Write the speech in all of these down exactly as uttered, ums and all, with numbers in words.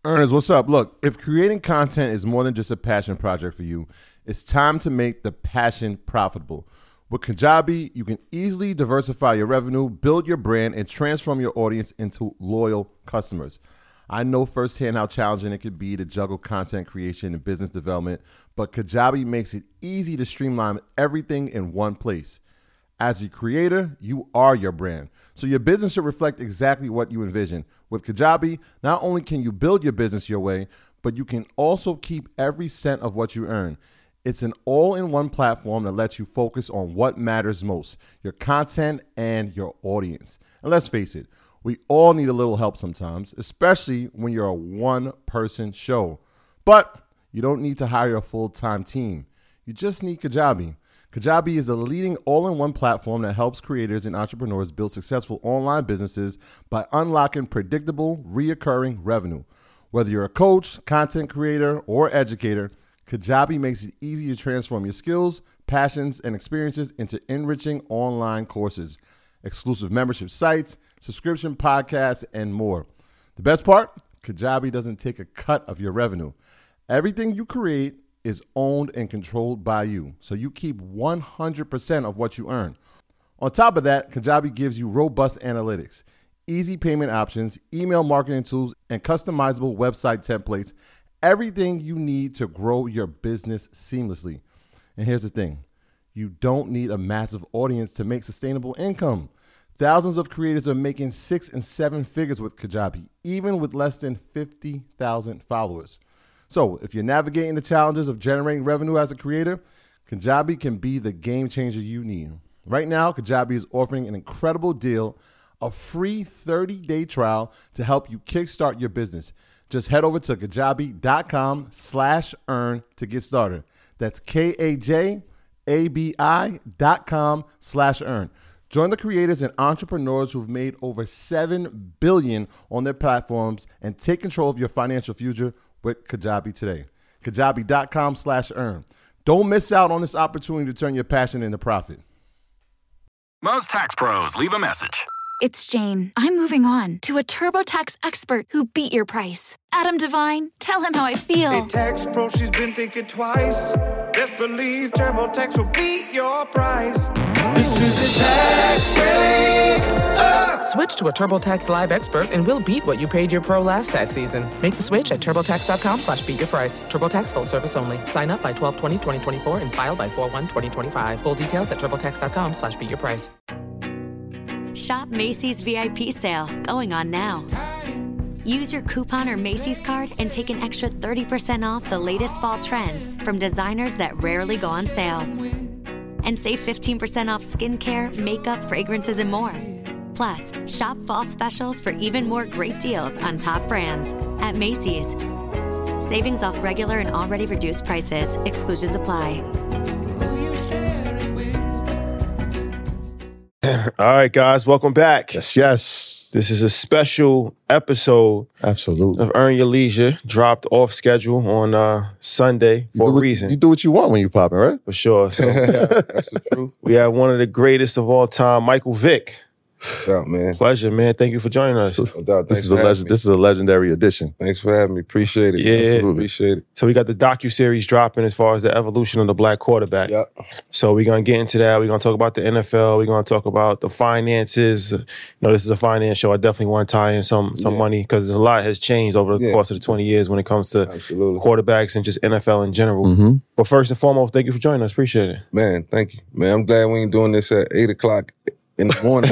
Earners, what's up? Look, if creating content is more than just a passion project for you, it's time to make the passion profitable. With Kajabi, you can easily diversify your revenue, build your brand, and transform your audience into loyal customers. I know firsthand how challenging it could be to juggle content creation and business development, but Kajabi makes it easy to streamline everything in one place. As a creator, you are your brand, so your business should reflect exactly what you envision. With Kajabi, not only can you build your business your way, but you can also keep every cent of what you earn. It's an all-in-one platform that lets you focus on what matters most, your content and your audience. And let's face it, we all need a little help sometimes, especially when you're a one-person show. But you don't need to hire a full-time team. You just need Kajabi. Kajabi is a leading all-in-one platform that helps creators and entrepreneurs build successful online businesses by unlocking predictable, reoccurring revenue. Whether you're a coach, content creator, or educator, Kajabi makes it easy to transform your skills, passions, and experiences into enriching online courses, exclusive membership sites, subscription podcasts, and more. The best part? Kajabi doesn't take a cut of your revenue. Everything you create is owned and controlled by you, so you keep one hundred percent of what you earn. On top of that, Kajabi gives you robust analytics, easy payment options, email marketing tools, and customizable website templates. Everything you need to grow your business seamlessly. And here's the thing. You don't need a massive audience to make sustainable income. Thousands of creators are making six and seven figures with Kajabi, even with less than fifty thousand followers. So if you're navigating the challenges of generating revenue as a creator, Kajabi can be the game changer you need. Right now, Kajabi is offering an incredible deal, a free thirty-day trial to help you kickstart your business. Just head over to kajabi.com slash earn to get started. That's K-A-J-A-B-I dot com slash earn. Join the creators and entrepreneurs who've made over seven billion dollars on their platforms and take control of your financial future with Kajabi today. Kajabi.com slash earn. Don't miss out on this opportunity to turn your passion into profit. Most tax pros leave a message. It's Jane. I'm moving on to a TurboTax expert who beat your price. Adam Devine, tell him how I feel. Hey, tax pro, she's been thinking twice. Best believe TurboTax will beat your price. This is a tax break. Uh. Switch to a TurboTax Live expert and we'll beat what you paid your pro last tax season. Make the switch at TurboTax.com slash beat your price. TurboTax full service only. Sign up by twelve twenty twenty twenty-four and file by four one twenty twenty-five. Full details at TurboTax.com slash beat your price. Shop Macy's V I P sale, going on now. Use your coupon or Macy's card and take an extra thirty percent off the latest fall trends from designers that rarely go on sale. And save fifteen percent off skincare, makeup, fragrances, and more. Plus, shop fall specials for even more great deals on top brands at Macy's. Savings off regular and already reduced prices. Exclusions apply. All right, guys, welcome back. Yes, yes. This is a special episode Absolutely. of Earn Your Leisure, dropped off schedule on uh, Sunday for a what, reason. You do what you want when you popping, right? For sure. So, Yeah, that's the truth. we have one of the greatest of all time, Michael Vick. What's up, man? Pleasure, man. Thank you for joining us. No doubt. This Thanks is a for having legend. me. This is a legendary edition. Thanks for having me. Appreciate it. Yeah. Absolutely. Appreciate it. So we got the docuseries dropping as far as the evolution of the black quarterback. Yep. So we're going to get into that. We're going to talk about the N F L. We're going to talk about the finances. You know, this is a finance show. I definitely want to tie in some some Yeah. money because a lot has changed over the Yeah. course of the twenty years when it comes to Absolutely. quarterbacks and just N F L in general. Mm-hmm. But first and foremost, thank you for joining us. Appreciate it. Man, thank you. Man, I'm glad we ain't doing this at eight o'clock in the morning.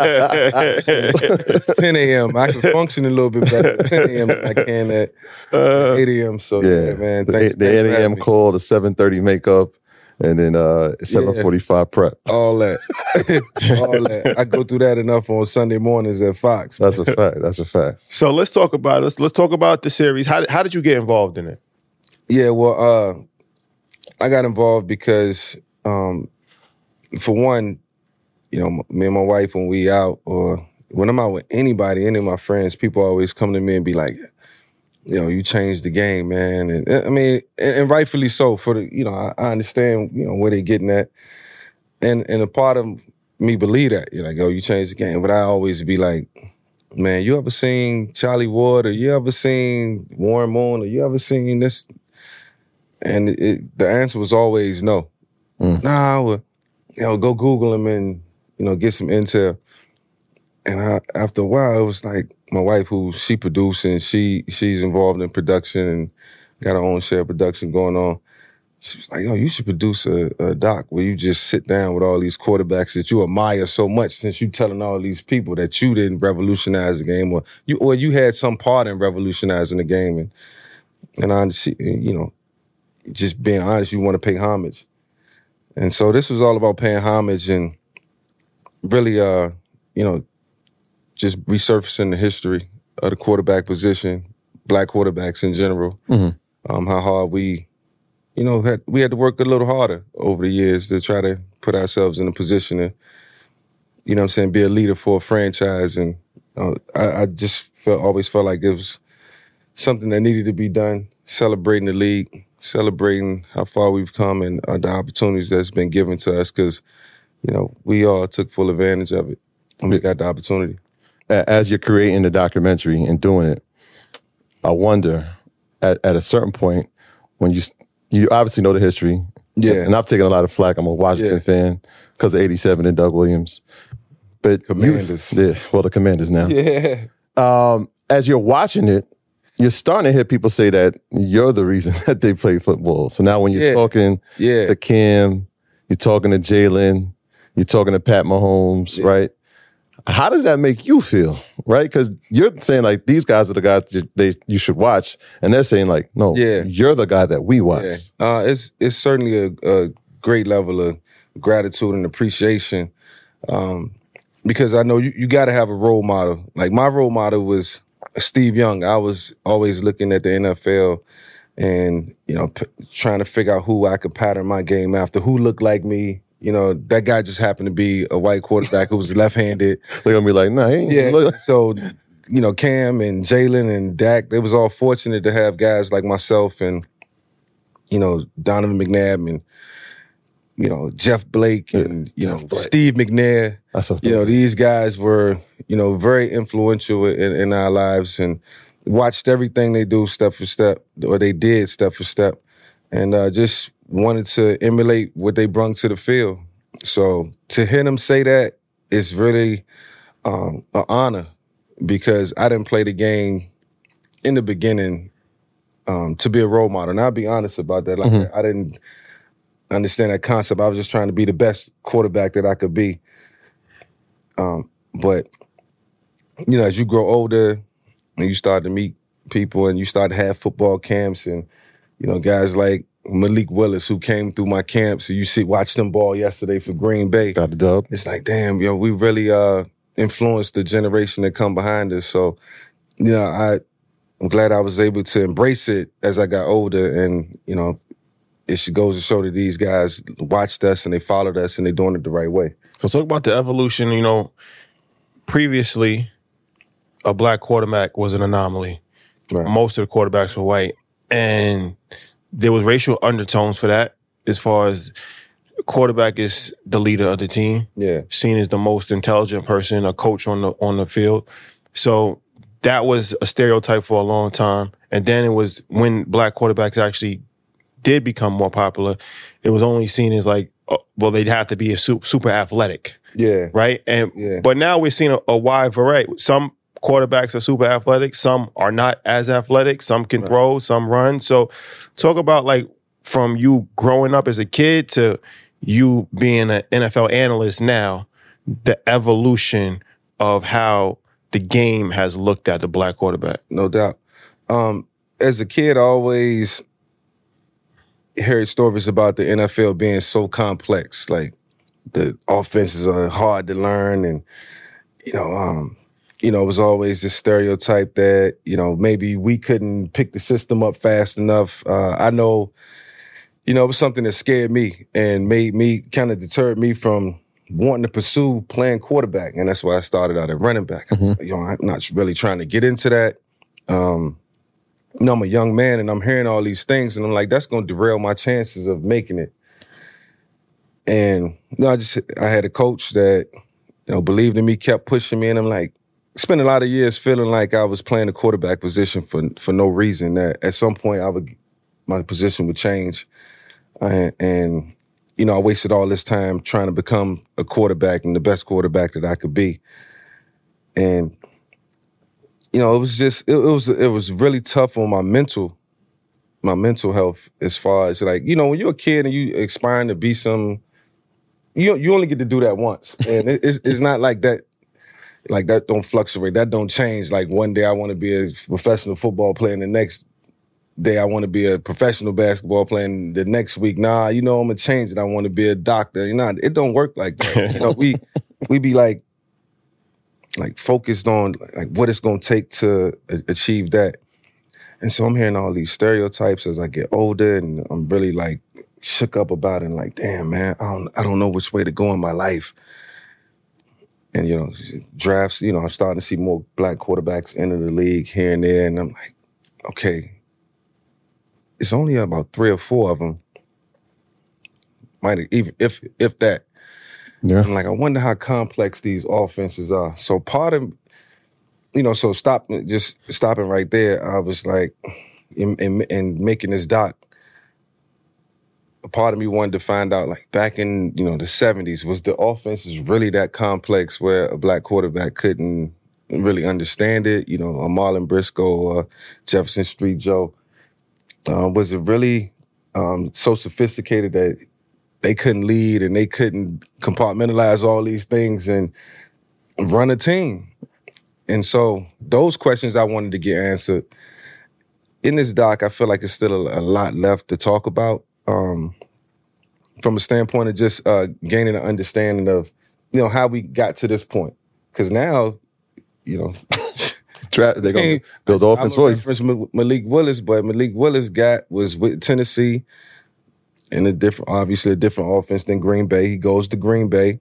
It's ten a.m. I can function a little bit better at ten a.m. than I can at Uh, eight a.m. So, yeah, Yeah, man. The, Thanks, the thanks for eight a.m. having me. call, the seven thirty makeup, and then uh, seven forty-five prep. All that. All that. I go through that enough on Sunday mornings at Fox. That's a fact. That's a fact. so let's talk about let's let's talk about the series. How did, how did you get involved in it? Yeah, well, uh, I got involved because, um, for one, you know, me and my wife, when we out or when I'm out with anybody, any of my friends, people always come to me and be like, you know, you changed the game, man. And I mean, and, and rightfully so. For the, you know, I, I understand, you know, where they're getting at, and and a part of me believe that, you're like, oh, you changed the game. But I always be like, man, you ever seen Charlie Ward, or you ever seen Warren Moon, or you ever seen this? And it, it, the answer was always no. Mm. Nah, well, you know, go Google him and, you know, get some intel. And I, after a while, it was like my wife, who she producing, she she's involved in production and got her own share of production going on. She was like, yo, you should produce a, a doc where you just sit down with all these quarterbacks that you admire so much, since you telling all these people that you didn't revolutionize the game, or you or you had some part in revolutionizing the game. And, and I, she, you know, just being honest, you want to pay homage. And so this was all about paying homage and really, uh, you know, just resurfacing the history of the quarterback position, black quarterbacks in general, mm-hmm. um, how hard we, you know, had, we had to work a little harder over the years to try to put ourselves in a position to, you know what I'm saying, be a leader for a franchise. And uh, I, I just felt, always felt like it was something that needed to be done, celebrating the league, celebrating how far we've come and uh, the opportunities that's been given to us, because, you know, we all took full advantage of it when we got the opportunity. As you're creating the documentary and doing it, I wonder, at, at a certain point, when you you obviously know the history, yeah, and I've taken a lot of flack. I'm a Washington yeah. fan because of eighty-seven and Doug Williams, but Commanders, you, yeah, well, the Commanders now. Yeah. Um, as you're watching it, you're starting to hear people say that you're the reason that they play football. So now when you're yeah. talking yeah. to Cam, you're talking to Jalen, you're talking to Pat Mahomes, yeah. right? How does that make you feel, right? Because you're saying, like, these guys are the guys that they you should watch, and they're saying, like, no, yeah. you're the guy that we watch. Yeah. Uh, it's it's certainly a, a great level of gratitude and appreciation, um, because I know you, you got to have a role model. Like, my role model was Steve Young. I was always looking at the N F L and, you know, p- trying to figure out who I could pattern my game after, who looked like me. You know, that guy just happened to be a white quarterback who was left-handed. They're going to be like, nah, he ain't. Yeah, look. So, you know, Cam and Jalen and Dak, they was all fortunate to have guys like myself and, you know, Donovan McNabb and, you know, Jeff Blake and, yeah, you Jeff know, Blake. Steve McNair. That's what you know, these guys were, you know, very influential in, in our lives, and watched everything they do step for step, or they did step for step, and uh, just wanted to emulate what they brung to the field. So to hear them say that is really um, an honor, because I didn't play the game in the beginning um, to be a role model. And I'll be honest about that. Like, mm-hmm. I didn't understand that concept. I was just trying to be the best quarterback that I could be. Um, but, you know, as you grow older and you start to meet people and you start to have football camps and, you know, guys like Malik Willis, who came through my camps, and you see, watch them ball yesterday for Green Bay. Got the dub. It's like, damn, yo, we really uh, influenced the generation that come behind us. So, you know, I, I'm glad I was able to embrace it as I got older. And, you know, it goes to show that these guys watched us and they followed us and they're doing it the right way. Let's talk about the evolution. You know, previously, a black quarterback was an anomaly. Right. Most of the quarterbacks were white. And there was racial undertones for that, as far as quarterback is the leader of the team. Yeah. Seen as the most intelligent person, a coach on the on the field. So that was a stereotype for a long time. And then it was when black quarterbacks actually did become more popular, it was only seen as like, oh, well, they'd have to be a super, super athletic. Yeah. Right? And yeah. But now we're seeing a, a wide variety. Some quarterbacks are super athletic. Some are not as athletic. Some can right. throw, some run. So talk about, like, from you growing up as a kid to you being an N F L analyst now, the evolution of how the game has looked at the black quarterback. No doubt. Um, as a kid, I always heard stories about the N F L being so complex. Like, the offenses are hard to learn, and, you know, um, you know, it was always this stereotype that, you know, maybe we couldn't pick the system up fast enough. Uh, I know, you know, it was something that scared me and made me, kind of deterred me from wanting to pursue playing quarterback. And that's why I started out at running back. Mm-hmm. You know, I'm not really trying to get into that. Um, you know, I'm a young man and I'm hearing all these things and I'm like, that's going to derail my chances of making it. And, you know, I just, I had a coach that, you know, believed in me, kept pushing me, and I'm like, spent a lot of years feeling like I was playing the quarterback position for for no reason. That at some point I would my position would change, and, and you know I wasted all this time trying to become a quarterback and the best quarterback that I could be, and you know it was just it, it was it was really tough on my mental my mental health as far as like you know when you're a kid and you aspiring to be some you you only get to do that once, and it, it's it's not like that. Like, that don't fluctuate. That don't change. Like, one day I want to be a professional football player, and the next day I want to be a professional basketball player, and the next week, nah, you know, I'm going to change it. I want to be a doctor. You know, it don't work like that. You know, we we be, like, like focused on, like, what it's going to take to achieve that. And so I'm hearing all these stereotypes as I get older, and I'm really, like, shook up about it, and like, damn, man, I don't, I don't know which way to go in my life. And, you know, drafts, you know, I'm starting to see more black quarterbacks enter the league here and there. And I'm like, okay, it's only about three or four of them. Might even, if if that. Yeah. I'm like, I wonder how complex these offenses are. So part of, you know, so stop, just stopping right there, I was like, in, in, in making this doc, a part of me wanted to find out, like, back in, you know, the seventies, was the offense really that complex where a black quarterback couldn't really understand it? You know, a Marlon Briscoe or Jefferson Street Joe. Uh, was it really um, so sophisticated that they couldn't lead and they couldn't compartmentalize all these things and run a team? And so those questions I wanted to get answered. In this doc, I feel like there's still a, a lot left to talk about. Um, from a standpoint of just uh, gaining an understanding of, you know, how we got to this point. Because now, you know, Tra- they're going to build the offense for you. I'm a reference Malik Willis, but Malik Willis got was with Tennessee in a different, obviously a different offense than Green Bay. He goes to Green Bay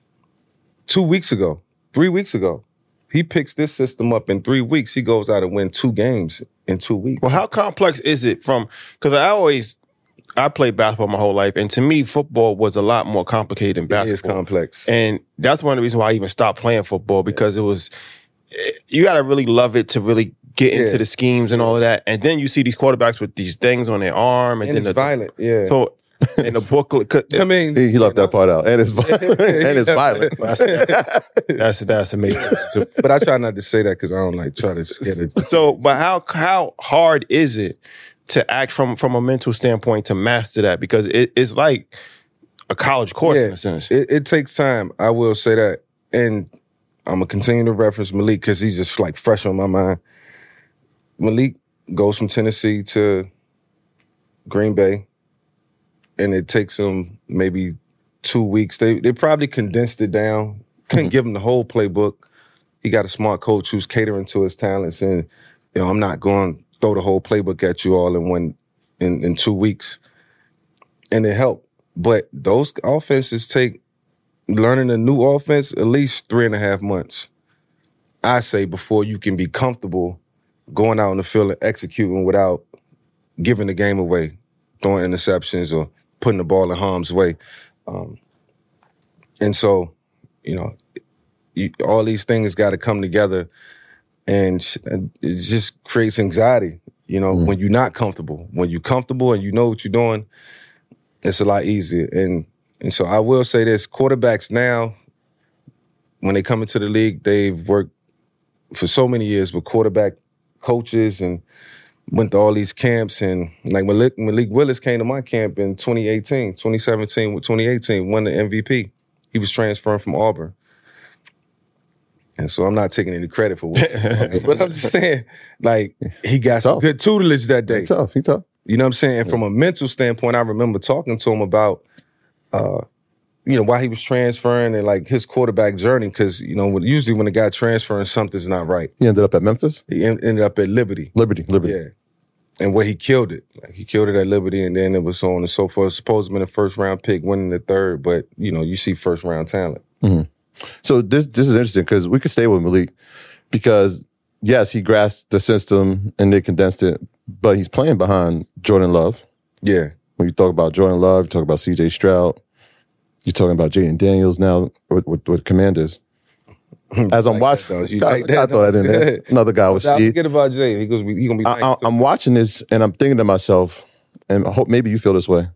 two weeks ago, three weeks ago. He picks this system up in three weeks. He goes out and wins two games in two weeks. Well, how complex is it from, because I always, I played basketball my whole life, and to me, football was a lot more complicated than basketball. It is complex. And that's one of the reasons why I even stopped playing football, because yeah. it was, you got to really love it to really get into yeah. the schemes and all of that. And then you see these quarterbacks with these things on their arm. And, and then it's the, violent, yeah. So, in the booklet, I mean, he, he left that part out, and it's violent. and it's violent. That's that's amazing. But I try not to say that because I don't like try to get it. So, but how how hard is it to act from from a mental standpoint to master that? Because it, it's like a college course yeah, in a sense. It, it takes time. I will say that, and I'm gonna continue to reference Malik because he's just like fresh on my mind. Malik goes from Tennessee to Green Bay. And it takes them maybe two weeks. They they probably condensed it down. Couldn't mm-hmm. give him the whole playbook. He got a smart coach who's catering to his talents. And, you know, I'm not going to throw the whole playbook at you all in one in, in two weeks. And it helped. But those offenses take learning a new offense at least three and a half months. I say before you can be comfortable going out on the field and executing without giving the game away, throwing interceptions or putting the ball in harm's way. Um, and so, you know, you, all these things got to come together, and, and it just creates anxiety, you know, mm. when you're not comfortable. When you're comfortable and you know what you're doing, it's a lot easier. And and so I will say this, quarterbacks now, when they come into the league, they've worked for so many years with quarterback coaches and went to all these camps, and like Malik, Malik Willis came to my camp in twenty eighteen, twenty seventeen with twenty eighteen, won the M V P. He was transferring from Auburn. And so I'm not taking any credit for what, but I'm just saying, like, he got some good tutelage that day. He tough, he tough. You know what I'm saying? And from a mental standpoint, I remember talking to him about, uh, you know, why he was transferring and like his quarterback journey. Because, you know, usually when a guy transferring, something's not right. He ended up at Memphis? He en- ended up at Liberty. Liberty, Liberty. Yeah. And where he killed it. Like, he killed it at Liberty, and then it was so on and so forth. Supposed to have been a first round pick, winning the third, but, you know, you see first round talent. Mm-hmm. So this this is interesting because we could stay with Malik because, yes, he grasped the system and they condensed it, but he's playing behind Jordan Love. Yeah. When you talk about Jordan Love, you talk about C J Stroud, you're talking about Jaden Daniels now with, with, with Commanders. As I'm like watching, that, you I, like that, I thought that in there. Another guy was Don't Steve. forget about Jay. He goes, he gonna be. I, nice I, too. I'm watching this and I'm thinking to myself, and I hope maybe you feel this way.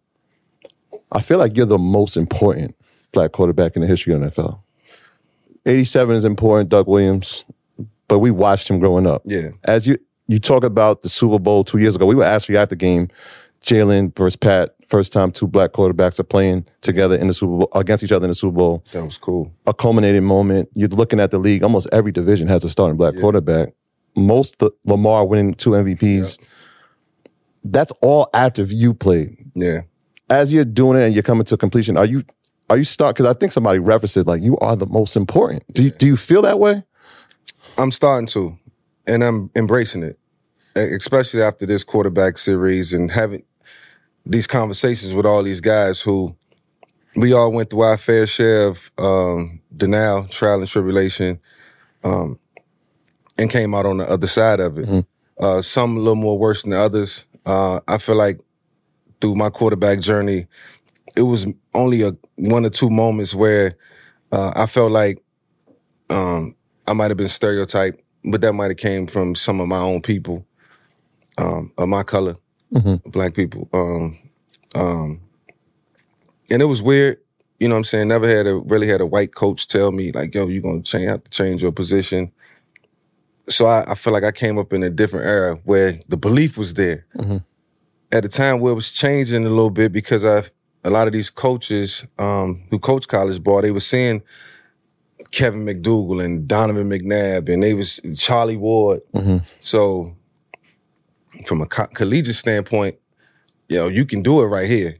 I feel like you're the most important black quarterback in the history of the N F L. eighty-seven is important, Doug Williams, but we watched him growing up. Yeah. As you you talk about the Super Bowl two years ago, we were actually at the game, Jalen versus Pat, first time two black quarterbacks are playing together in the Super Bowl, against each other in the Super Bowl. That was cool. A culminating moment. You're looking at the league, almost every division has a starting black Yeah. quarterback. Most the, Lamar winning two M V Ps. Yeah. That's all after you played. Yeah. As you're doing it and you're coming to completion, are you are you start? Because I think somebody referenced it like you are the most important. Do you, do you feel that way? I'm starting to, and I'm embracing it, especially after this quarterback series and having these conversations with all these guys who we all went through our fair share of um, denial, trial, and tribulation, um, and came out on the other side of it. Mm-hmm. Uh, some a little more worse than others. Uh, I feel like through my quarterback journey, it was only a one or two moments where uh, I felt like um, I might have been stereotyped, but that might have came from some of my own people um, of my color, mm-hmm. black people. Um, um, and it was weird, you know what I'm saying? Never had a really had a white coach tell me like, yo, you're going to change, have to change your position. So I, I feel like I came up in a different era where the belief was there. Mm-hmm. At a time where it was changing a little bit because I, a lot of these coaches um, who coach college ball, they were seeing Kevin McDougal and Donovan McNabb, and they was Charlie Ward. Mm-hmm. So from a co- collegiate standpoint, you know, you can do it right here.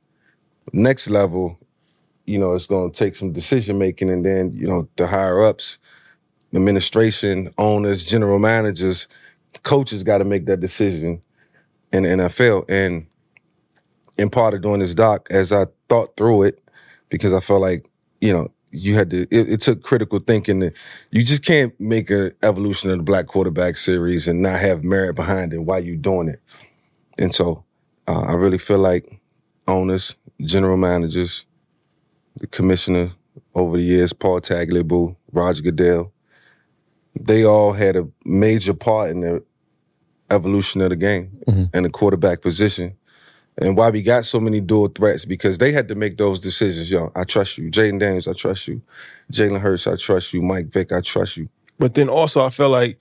Next level, you know, it's going to take some decision making, and then, you know, the higher ups, administration, owners, general managers, coaches got to make that decision in the N F L. And in part of doing this doc, as I thought through it, because I felt like, you know, you had to, it, it took critical thinking. To, you just can't make an evolution of the black quarterback series and not have merit behind it while you're doing it. And so uh, I really feel like owners, general managers, the commissioner over the years, Paul Tagliabue, Roger Goodell, they all had a major part in the evolution of the game mm-hmm. and the quarterback position. And why we got so many dual threats, because they had to make those decisions. Yo, I trust you. Jaden Daniels, I trust you. Jalen Hurts, I trust you. Mike Vick, I trust you. But then also I feel like,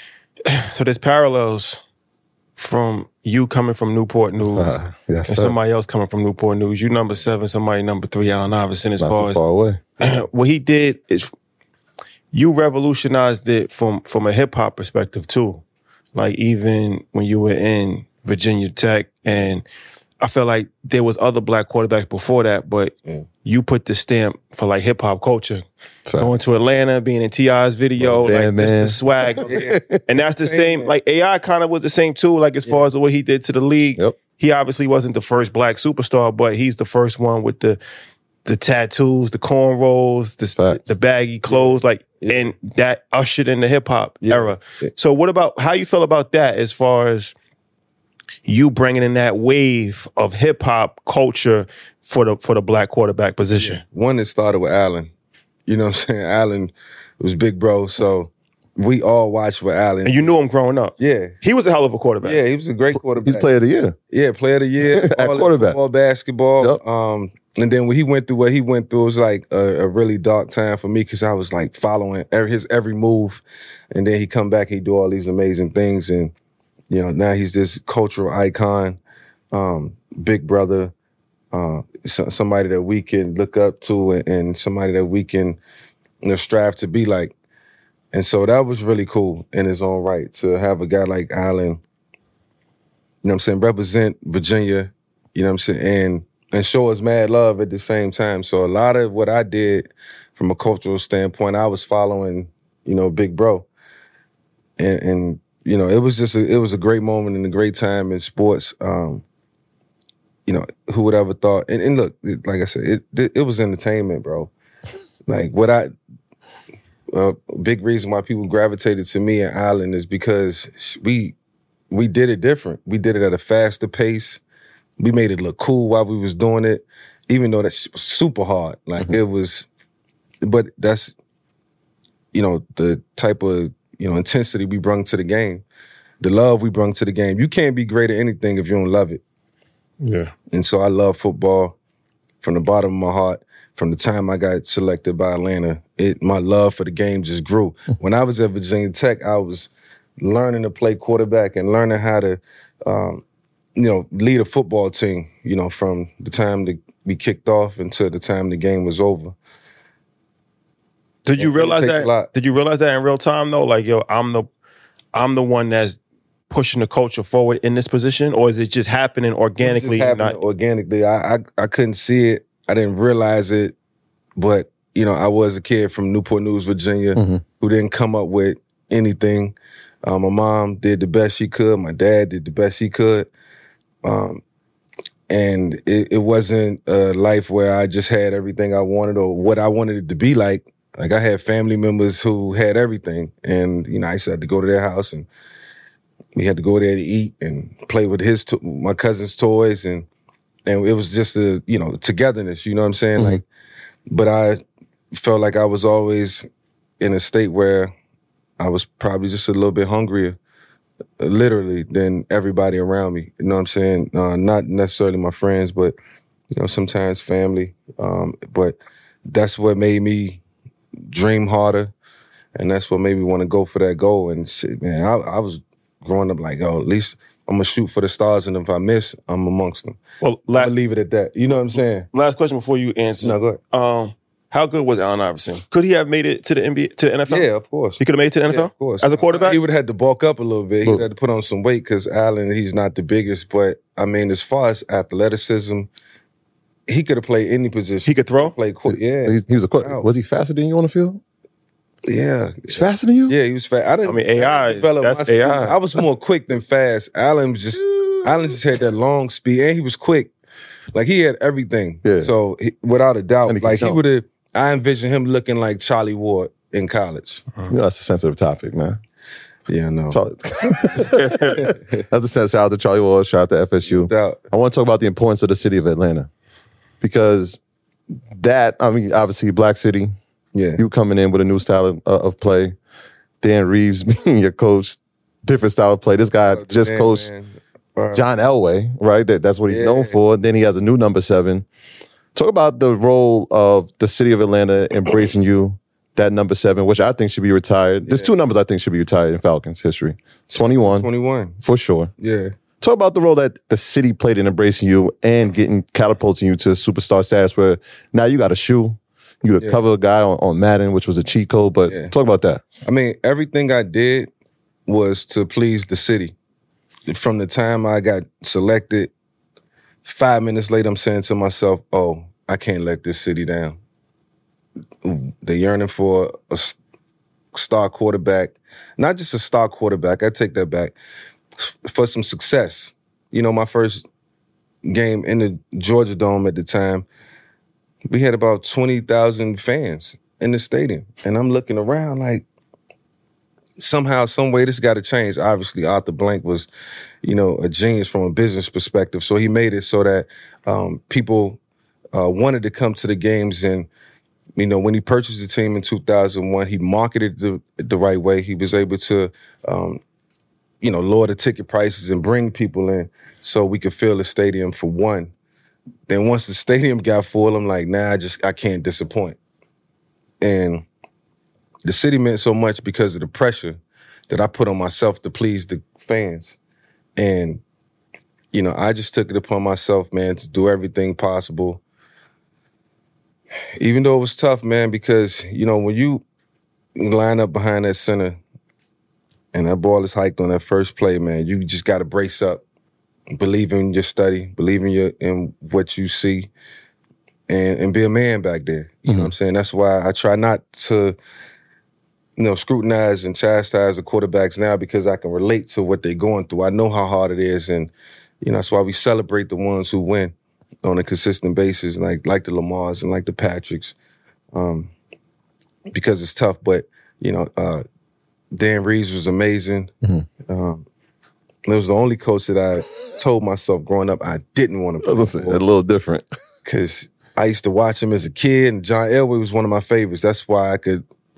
so there's parallels from you coming from Newport News uh, yes, and sir. somebody else coming from Newport News. You number seven, somebody number three, Allen Iverson, as Not far as far away. What he did is you revolutionized it from, from a hip-hop perspective too. Like even when you were in Virginia Tech, and I feel like there was other black quarterbacks before that, but yeah. you put the stamp for like hip hop culture. Fair. Going to Atlanta, being in T I's video, well, like just the swag. And that's the same, like A I kind of was the same too, like as yeah. far as what he did to the league. Yep. He obviously wasn't the first black superstar, but he's the first one with the the tattoos, the cornrows, the, the baggy clothes, like, yeah. and that ushered in the hip hop yeah. era. Yeah. So what about, how you feel about that as far as you bringing in that wave of hip hop culture for the for the black quarterback position? Yeah. One that started with Allen. You know what I'm saying? Allen was big bro, so we all watched with Allen. And you knew him growing up. Yeah. He was a hell of a quarterback. Yeah, he was a great quarterback. He's player of the year. Yeah, player of the year. At all quarterback. All basketball. Yep. Um, and then when he went through what he went through, it was like a, a really dark time for me because I was like following every, his every move. And then he come back, he do all these amazing things. And, you know, now he's this cultural icon, um, big brother, uh, so, somebody that we can look up to and, and somebody that we can, you know, strive to be like. And so that was really cool in his own right to have a guy like Allen, you know what I'm saying, represent Virginia, you know what I'm saying, and and show us mad love at the same time. So a lot of what I did from a cultural standpoint, I was following, you know, Big Bro. And, and you know, it was just a, it was a great moment and a great time in sports. Um, you know, who would ever thought? And, and look, it, like I said, it, it it was entertainment, bro. Like what I. A big reason why people gravitated to me and Allen is because we we did it different. We did it at a faster pace. We made it look cool while we was doing it, even though that's super hard. Like mm-hmm. it was, but that's you know, the type of, you know, intensity we brought to the game, the love we brought to the game. You can't be great at anything if you don't love it. Yeah. And so I love football from the bottom of my heart. From the time I got selected by Atlanta, it my love for the game just grew. When I was at Virginia Tech, I was learning to play quarterback and learning how to, um, you know, lead a football team, you know, from the time that we kicked off until the time the game was over. Did you And it realize takes a that? lot. Did you realize that in real time though? Like, yo, I'm the, I'm the one that's pushing the culture forward in this position, or is it just happening organically? It just happened not- organically. I, I I couldn't see it. I didn't realize it. But, you know, I was a kid from Newport News, Virginia, Mm-hmm. who didn't come up with anything. Uh, my mom did the best she could. My dad did the best he could. Um, and it, it wasn't a life where I just had everything I wanted or what I wanted it to be like. Like, I had family members who had everything. And, you know, I used to have to go to their house and we had to go there to eat and play with his to- my cousin's toys. And and it was just a, you know, togetherness, you know what I'm saying? Mm-hmm. Like, but I felt like I was always in a state where I was probably just a little bit hungrier, literally, than everybody around me. You know what I'm saying? Uh, not necessarily my friends, but, you know, sometimes family. Um, but that's what made me dream harder, and that's what made me want to go for that goal. And shit, man, I, I was growing up like, oh, at least I'm going to shoot for the stars, and if I miss, I'm amongst them. Well, I'm la- going to leave it at that. You know what I'm saying? last question before you answer. No, go ahead. Um, how good was Allen Iverson? Could he have made it to the N B A, to the N F L? Yeah, of course. He could have made it to the N F L? Yeah, of course. As a quarterback? He would have had to bulk up a little bit. He would have to put on some weight because Allen, he's not the biggest. But, I mean, as far as athleticism, he could have played any position. He could throw? Play, qu- yeah. He, he was a qu- Wow. was he faster than you on the field? Yeah. He's faster than you? Yeah, he was fast. I didn't. I mean, A I, didn't develop that's my speed. A I. I was more quick than fast. Allen was just, Allen just had that long speed, and he was quick. Like, he had everything. Yeah. So, he, without a doubt, And he could like, he jump. would have, I envision him looking like Charlie Ward in college. You know, that's a sensitive topic, man. Yeah, I know. Charlie- that's a sense. Shout out to Charlie Ward. Shout out to F S U. Doubt. I want to talk about the importance of the city of Atlanta because that, I mean, obviously, Black City, Yeah. you coming in with a new style of, uh, of play. Dan Reeves being your coach, different style of play. This guy Oh, just man, coached man. Wow. John Elway, right? That, that's what he's Yeah. known for. Then he has a new number seven. Talk about the role of the city of Atlanta embracing you, that number seven, which I think should be retired. There's two numbers I think should be retired in Falcons history. twenty-one, twenty-one. for sure. Yeah. Talk about the role that the city played in embracing you and getting catapulting you to superstar status where now you got a shoe. You could Yeah. cover a guy on, on Madden, which was a cheat code, but Yeah. talk about that. I mean, everything I did was to please the city. From the time I got selected, five minutes later, I'm saying to myself, oh, I can't let this city down. They're yearning for a s- star quarterback, not just a star quarterback, I take that back, f- for some success. You know, my first game in the Georgia Dome at the time, we had about twenty thousand fans in the stadium. And I'm looking around like, somehow, some way, this got to change. Obviously, Arthur Blank was, you know, a genius from a business perspective. So he made it so that um, people uh, wanted to come to the games. And, you know, when he purchased the team in two thousand one, he marketed the, the right way. He was able to, um, you know, lower the ticket prices and bring people in so we could fill the stadium for one. Then once the stadium got full, I'm like, nah, I just, I can't disappoint. And the city meant so much because of the pressure that I put on myself to please the fans. And, you know, I just took it upon myself, man, to do everything possible. Even though it was tough, man, because, you know, when you line up behind that center and that ball is hiked on that first play, man, you just got to brace up, believe in your study, believe in your in what you see, and, and be a man back there. You know what I'm saying? That's why I try not to, you know, scrutinize and chastise the quarterbacks now because I can relate to what they're going through. I know how hard it is, and, you know, that's why we celebrate the ones who win on a consistent basis, like like the Lamars and like the Patricks, um, because it's tough. But, you know, uh, Dan Reeves was amazing. Mm-hmm. Um, it was the only coach that I told myself growing up I didn't want to I play was gonna say, for a little different. because I used to watch him as a kid, and John Elway was one of my favorites. That's why I could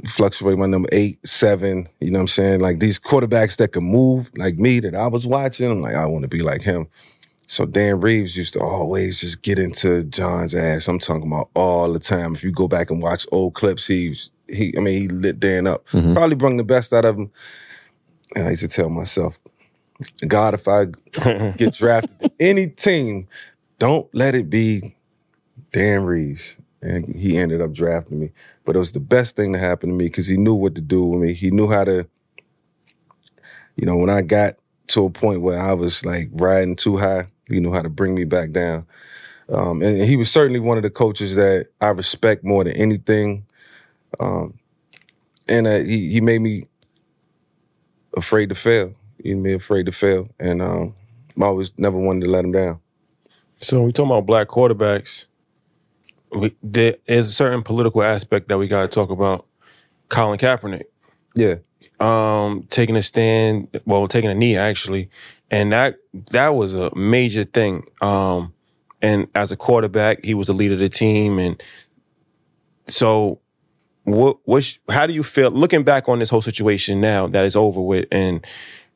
fluctuate my number eight, seven, you know what I'm saying? Like these quarterbacks that can move like me that I was watching, I'm like, I want to be like him. So Dan Reeves used to always just get into John's ass. I'm talking about all the time. If you go back and watch old clips, he's, he, I mean, he lit Dan up. Mm-hmm. Probably brought the best out of him. And I used to tell myself, God, if I get drafted to any team, don't let it be Dan Reeves. And he ended up drafting me. But it was the best thing to happen to me because he knew what to do with me. He knew how to, you know, when I got to a point where I was like riding too high, he knew how to bring me back down. Um, and, and he was certainly one of the coaches that I respect more than anything. Um, and uh, he, he made me afraid to fail. He made me afraid to fail. And um, I always never wanted to let him down. So when we talking about black quarterbacks, we, there is a certain political aspect that we got to talk about. Colin Kaepernick. Yeah. Um, taking a stand, well, taking a knee, actually. And that that was a major thing. Um, and as a quarterback, he was the leader of the team. And so what, what, how do you feel, looking back on this whole situation now that is over with, and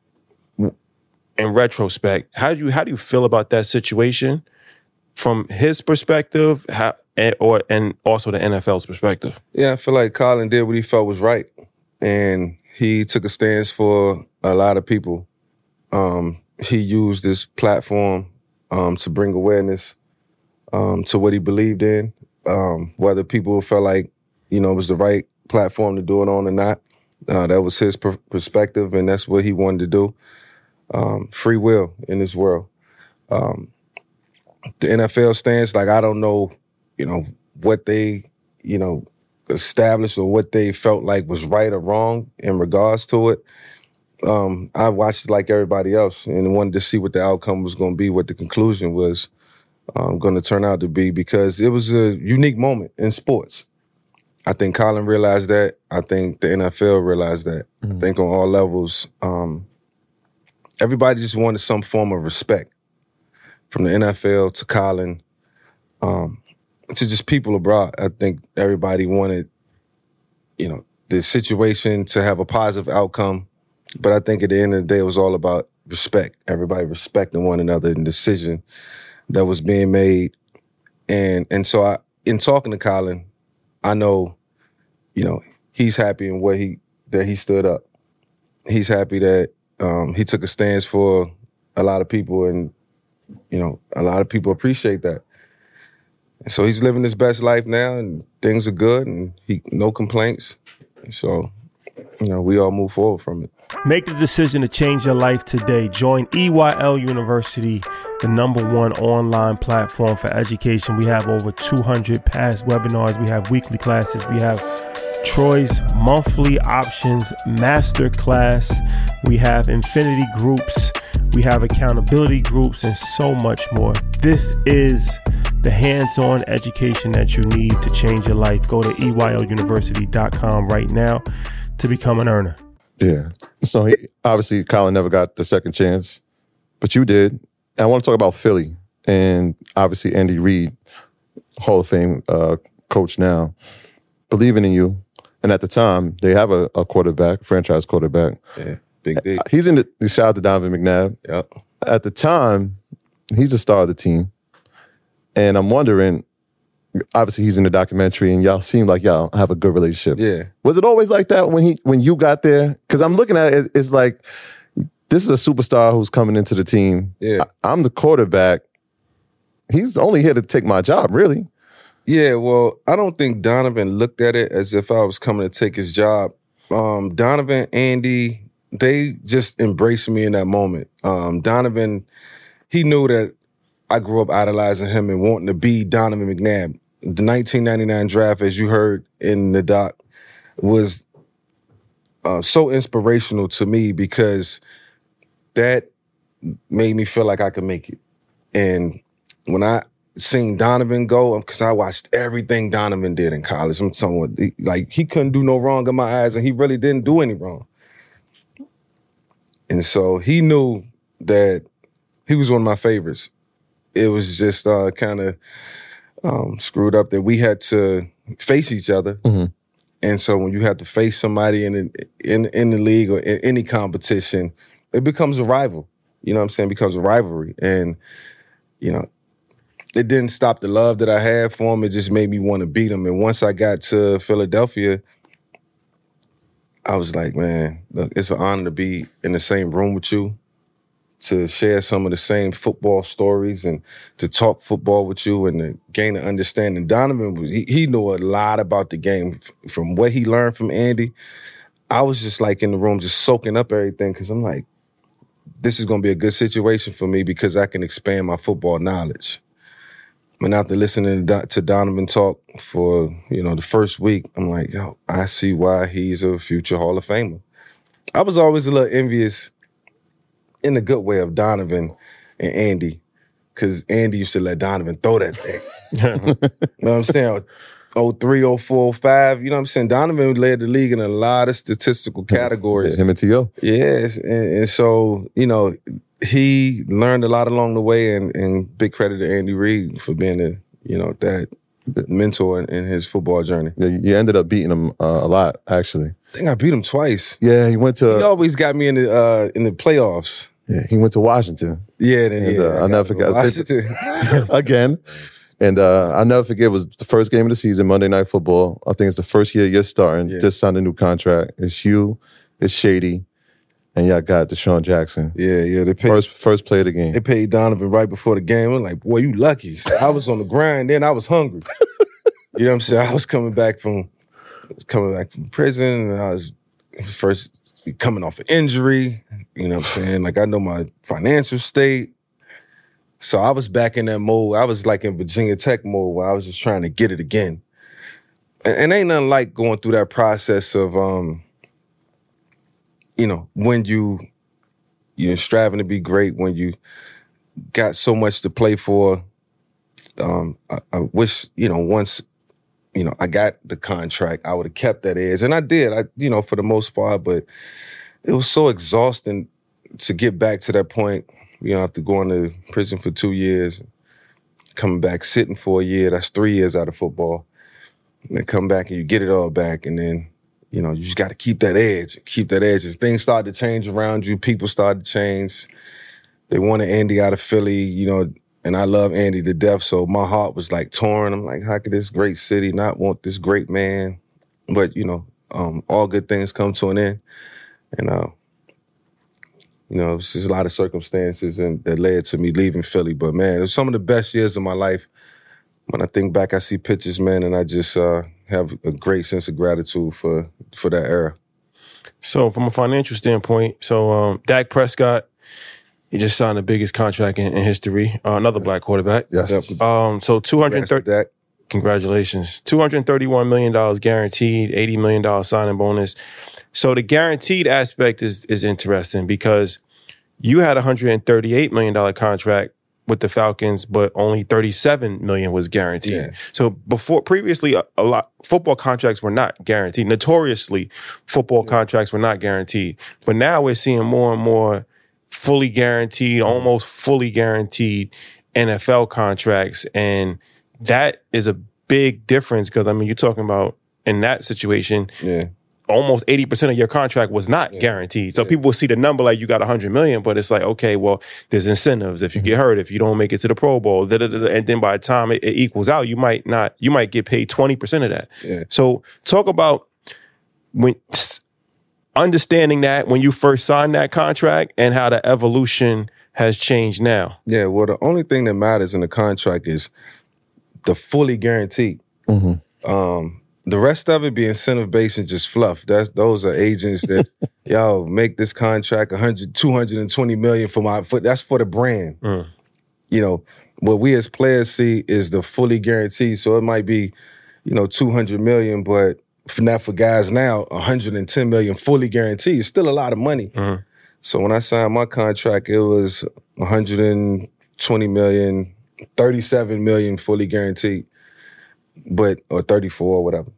in retrospect, how do you, how do you feel about that situation from his perspective, how, or and also the N F L's perspective? Yeah, I feel like Colin did what he felt was right. And he took a stance for a lot of people. Um, he used this platform um, to bring awareness um, to what he believed in, um, whether people felt like, you know, it was the right platform to do it on or not. Uh, that was his per- perspective, and that's what he wanted to do. Um, free will in this world. Um, the N F L stance, like, I don't know, you know, what they, you know, established or what they felt like was right or wrong in regards to it. Um, I watched it like everybody else and wanted to see what the outcome was going to be, what the conclusion was um, going to turn out to be, because it was a unique moment in sports. I think Colin realized that. I think the N F L realized that. Mm-hmm. I think on all levels, um, everybody just wanted some form of respect, from the N F L to Colin, um, to just people abroad. I think everybody wanted, you know, the situation to have a positive outcome. But I think at the end of the day, it was all about respect. Everybody respecting one another and the decision that was being made. And and so I, in talking to Colin, I know, you know, he's happy in what he that he stood up. He's happy that um, he took a stance for a lot of people, and you know, a lot of people appreciate that. And so he's living his best life now, and things are good, and he no complaints. So, you know, we all move forward from it. Make the decision to change your life today. Join E Y L University, the number one online platform for education. We have over two hundred past webinars. We have weekly classes. We have Troy's monthly options master class. We have infinity groups. We have accountability groups and so much more. This is the hands-on education that you need to change your life. Go to E Y L university dot com right now to become an earner. Yeah. So he, obviously Colin never got the second chance, but you did. And I want to talk about Philly and obviously Andy Reid, Hall of Fame uh, coach now, believing in you. And at the time, they have a, a quarterback, franchise quarterback. Yeah, Big D. He's in the, shout out to Donovan McNabb. Yep. At the time, he's the star of the team. And I'm wondering, obviously he's in the documentary and y'all seem like y'all have a good relationship. Yeah. Was it always like that when he when you got there? Because I'm looking at it, it's like, this is a superstar who's coming into the team. Yeah. I, I'm the quarterback. He's only here to take my job, really. Yeah, well, I don't think Donovan looked at it as if I was coming to take his job. Um, Donovan, Andy, they just embraced me in that moment. Um, Donovan, he knew that I grew up idolizing him and wanting to be Donovan McNabb. The nineteen ninety-nine draft, as you heard in the doc, was uh, so inspirational to me because that made me feel like I could make it. And when I seen Donovan go, because I watched everything Donovan did in college. I'm talking about, like, he couldn't do no wrong in my eyes, and he really didn't do any wrong. And so he knew that he was one of my favorites. It was just uh, kind of um, screwed up that we had to face each other. Mm-hmm. And so when you have to face somebody in the, in in the league or in any competition, it becomes a rival. You know what I'm saying? It becomes a rivalry. And, you know, it didn't stop the love that I had for him. It just made me want to beat him. And once I got to Philadelphia, I was like, man, look, it's an honor to be in the same room with you, to share some of the same football stories and to talk football with you and to gain an understanding. Donovan, was, he, he knew a lot about the game. From what he learned from Andy, I was just like in the room just soaking up everything because I'm like, this is going to be a good situation for me because I can expand my football knowledge. And after listening to Donovan talk for, you know, the first week, I'm like, yo, I see why he's a future Hall of Famer. I was always a little envious in a good way of Donovan and Andy, because Andy used to let Donovan throw that thing. You know what I'm saying? oh three, oh four, oh five, you know what I'm saying? Donovan led the league in a lot of statistical categories. Him and T O Yes, and, and so, you know, he learned a lot along the way, and, and big credit to Andy Reid for being a, you know, that mentor in, in his football journey. Yeah, you ended up beating him uh, a lot, actually. I think I beat him twice. Yeah, he went to... He always got me in the uh, in the playoffs. Yeah, he went to Washington. Yeah, then, and, yeah. Uh, I'll never forget. Washington. Again. And uh, I'll never forget, it was the first game of the season, Monday Night Football. I think it's the first year you're starting, yeah. Just signed a new contract. It's you, it's Shady, and y'all got Deshaun Jackson. Yeah, yeah. They paid, first first play of the game. They paid Donovan right before the game. I'm like, boy, you lucky. So I was on the grind, then I was hungry. You know what I'm saying? I was coming back from coming back from prison, and I was first coming off an injury. You know what I'm saying? Like, I know my financial state. So I was back in that mode. I was like in Virginia Tech mode where I was just trying to get it again. And, and ain't nothing like going through that process of, um, you know, when you, you're striving to be great, when you got so much to play for. Um, I, I wish, you know, once, you know, I got the contract, I would have kept that edge. And I did, I, you know, for the most part, but it was so exhausting to get back to that point. You know, after going to prison for two years, coming back, sitting for a year, that's three years out of football. And then come back and you get it all back. And then, you know, you just got to keep that edge, keep that edge. As things start to change around you, people start to change. They wanted Andy out of Philly, you know, and I love Andy to death. So my heart was like torn. I'm like, how could this great city not want this great man? But, you know, um, all good things come to an end. And, uh, You know, it's just a lot of circumstances and that led to me leaving Philly. But, man, it was some of the best years of my life. When I think back, I see pictures, man, and I just uh, have a great sense of gratitude for for that era. So, from a financial standpoint, so um, Dak Prescott, he just signed the biggest contract in, in history. Uh, another black quarterback. Yes. Um, so, two hundred thirty Dak. Congratulations. two hundred thirty-one million dollars guaranteed, eighty million dollars signing bonus. So the guaranteed aspect is is interesting because you had a one hundred thirty-eight million dollars contract with the Falcons, but only thirty-seven million dollars was guaranteed. Yeah. So before, previously, a, a lot football contracts were not guaranteed. Notoriously, football yeah. contracts were not guaranteed. But now we're seeing more and more fully guaranteed, almost fully guaranteed N F L contracts, and that is a big difference because I mean, you're talking about in that situation. Yeah. Almost eighty percent of your contract was not yeah. guaranteed. So yeah. people will see the number like you got one hundred million, but it's like, okay, well, there's incentives. If you get hurt, if you don't make it to the Pro Bowl, da, da, da, da, and then by the time it, it equals out, you might not, you might get paid twenty percent of that. Yeah. So talk about when understanding that when you first signed that contract and how the evolution has changed now. Yeah, well, the only thing that matters in the contract is the fully guaranteed. Mm-hmm. Um, The rest of it be incentive-based and just fluff. That's those are agents that, yo, make this contract one hundred, two hundred twenty million for my foot. That's for the brand. Mm. You know, what we as players see is the fully guaranteed. So it might be, you know, two hundred million, but for not for guys now, one hundred ten million fully guaranteed. It's still a lot of money. Mm. So when I signed my contract, it was one hundred twenty million, thirty-seven million fully guaranteed, but or thirty-four or whatever.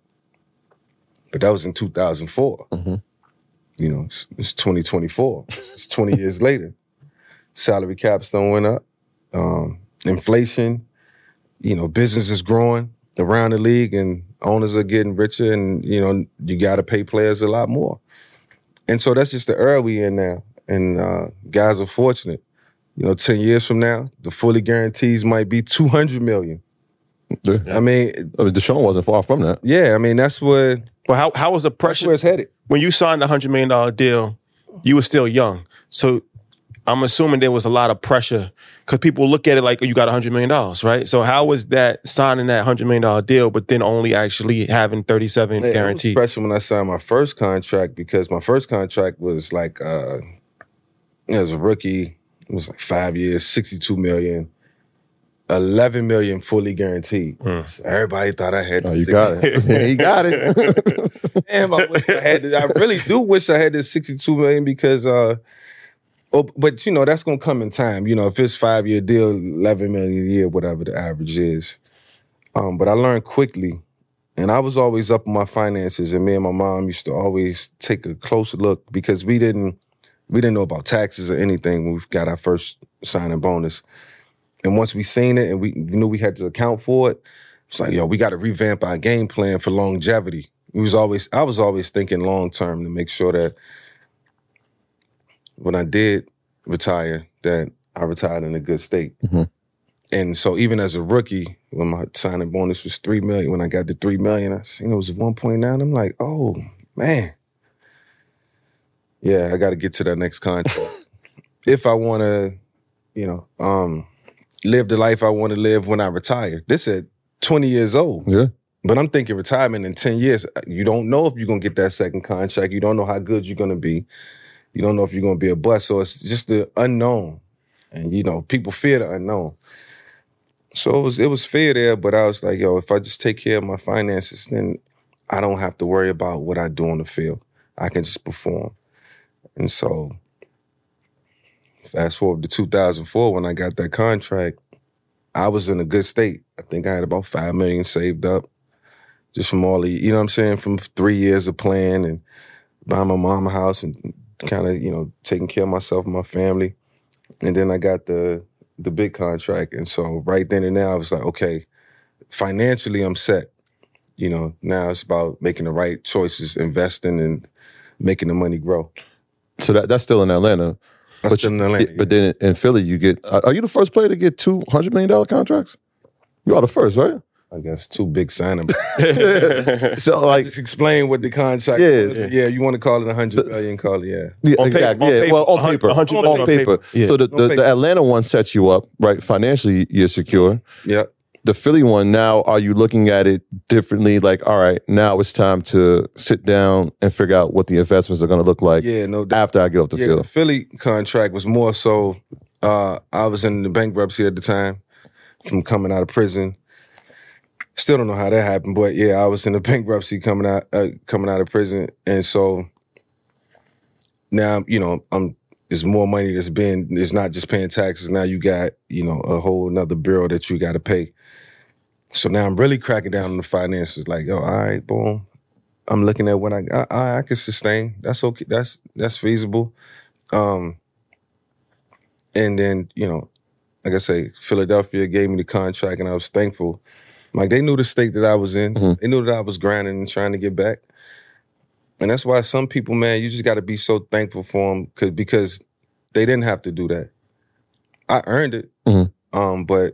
But that was in two thousand four. Mm-hmm. You know, it's, it's twenty twenty-four. It's twenty years later. Salary caps done went up. Um, inflation, you know, business is growing around the league, and owners are getting richer, and you know you got to pay players a lot more. And so that's just the era we in now. And uh, guys are fortunate. You know, ten years from now, the fully guarantees might be two hundred million. Yeah. I mean, I mean, Deshaun wasn't far from that. Yeah, I mean that's what. Well, how how was the pressure? That's where it's headed. When you signed the hundred million dollar deal, you were still young, so I'm assuming there was a lot of pressure because people look at it like, oh, you got one hundred million dollars, right? So how was that signing that one hundred million dollar deal, but then only actually having thirty-seven Yeah, guaranteed? It was pressure when I signed my first contract because my first contract was like, uh, as a rookie, it was like five years, sixty-two million, eleven million fully guaranteed. Mm. So everybody thought I had. Oh, you got it. He got it. Damn, I wish I had. This. I really do wish I had this sixty-two million because. Uh, Oh, but, you know, that's going to come in time. You know, if it's five-year deal, eleven million a year, whatever the average is. Um, but I learned quickly, and I was always up on my finances, and me and my mom used to always take a closer look because we didn't we didn't know about taxes or anything when we got our first signing bonus. And once we seen it and we knew we had to account for it, it's like, yo, we got to revamp our game plan for longevity. We was always I was always thinking long-term to make sure that when I did retire, that I retired in a good state. Mm-hmm. And so even as a rookie, when my signing bonus was three million, when I got the three million, I seen it was one point nine. I'm like, oh man. Yeah, I gotta get to that next contract. If I wanna, you know, um, live the life I wanna live when I retire. This at twenty years old. Yeah. But I'm thinking retirement in ten years, you don't know if you're gonna get that second contract. You don't know how good you're gonna be. You don't know if you're going to be a bust. So it's just the unknown. And, you know, people fear the unknown. So it was it was fear there, but I was like, yo, if I just take care of my finances, then I don't have to worry about what I do on the field. I can just perform. And so fast forward to two thousand four when I got that contract, I was in a good state. I think I had about five million dollars saved up just from all the, you know what I'm saying, from three years of playing and buying my mom a house and kind of, you know, taking care of myself and my family. And then I got the the big contract. And so right then and there, I was like, okay, financially I'm set. You know, now it's about making the right choices, investing and making the money grow. So that that's still in Atlanta. That's but still you, in Atlanta. But then in Philly, you get, are you the first player to get two hundred million dollars contracts? You are the first, right? I guess two big signing. So like, just explain what the contract yeah, is. Yeah, yeah, you want to call it a hundred million, call it, yeah. Yeah, On exactly. paper, on yeah, paper, well, on on paper, paper, on on paper. paper. Yeah. So the, On the, paper. the Atlanta one sets you up, right? Financially, you're secure. Yeah. The Philly one, now, are you looking at it differently? Like, all right, now it's time to sit down and figure out what the investments are going to look like Yeah, no doubt. after I get off the Yeah, field. the Philly contract was more so, uh, I was in the bankruptcy at the time from coming out of prison. Still don't know how that happened, but yeah, I was in the bankruptcy coming out uh, coming out of prison. And so now, you know, I'm there's more money that's being, it's not just paying taxes. Now you got, you know, a whole nother bill that you got to pay. So now I'm really cracking down on the finances. Like, oh, all right, boom. I'm looking at what I got. I, I can sustain. That's okay. That's that's feasible. Um, and then, you know, like I say, Philadelphia gave me the contract and I was thankful. Like, they knew the state that I was in. Mm-hmm. They knew that I was grinding and trying to get back. And that's why some people, man, you just got to be so thankful for them cause, because they didn't have to do that. I earned it. Mm-hmm. Um, but,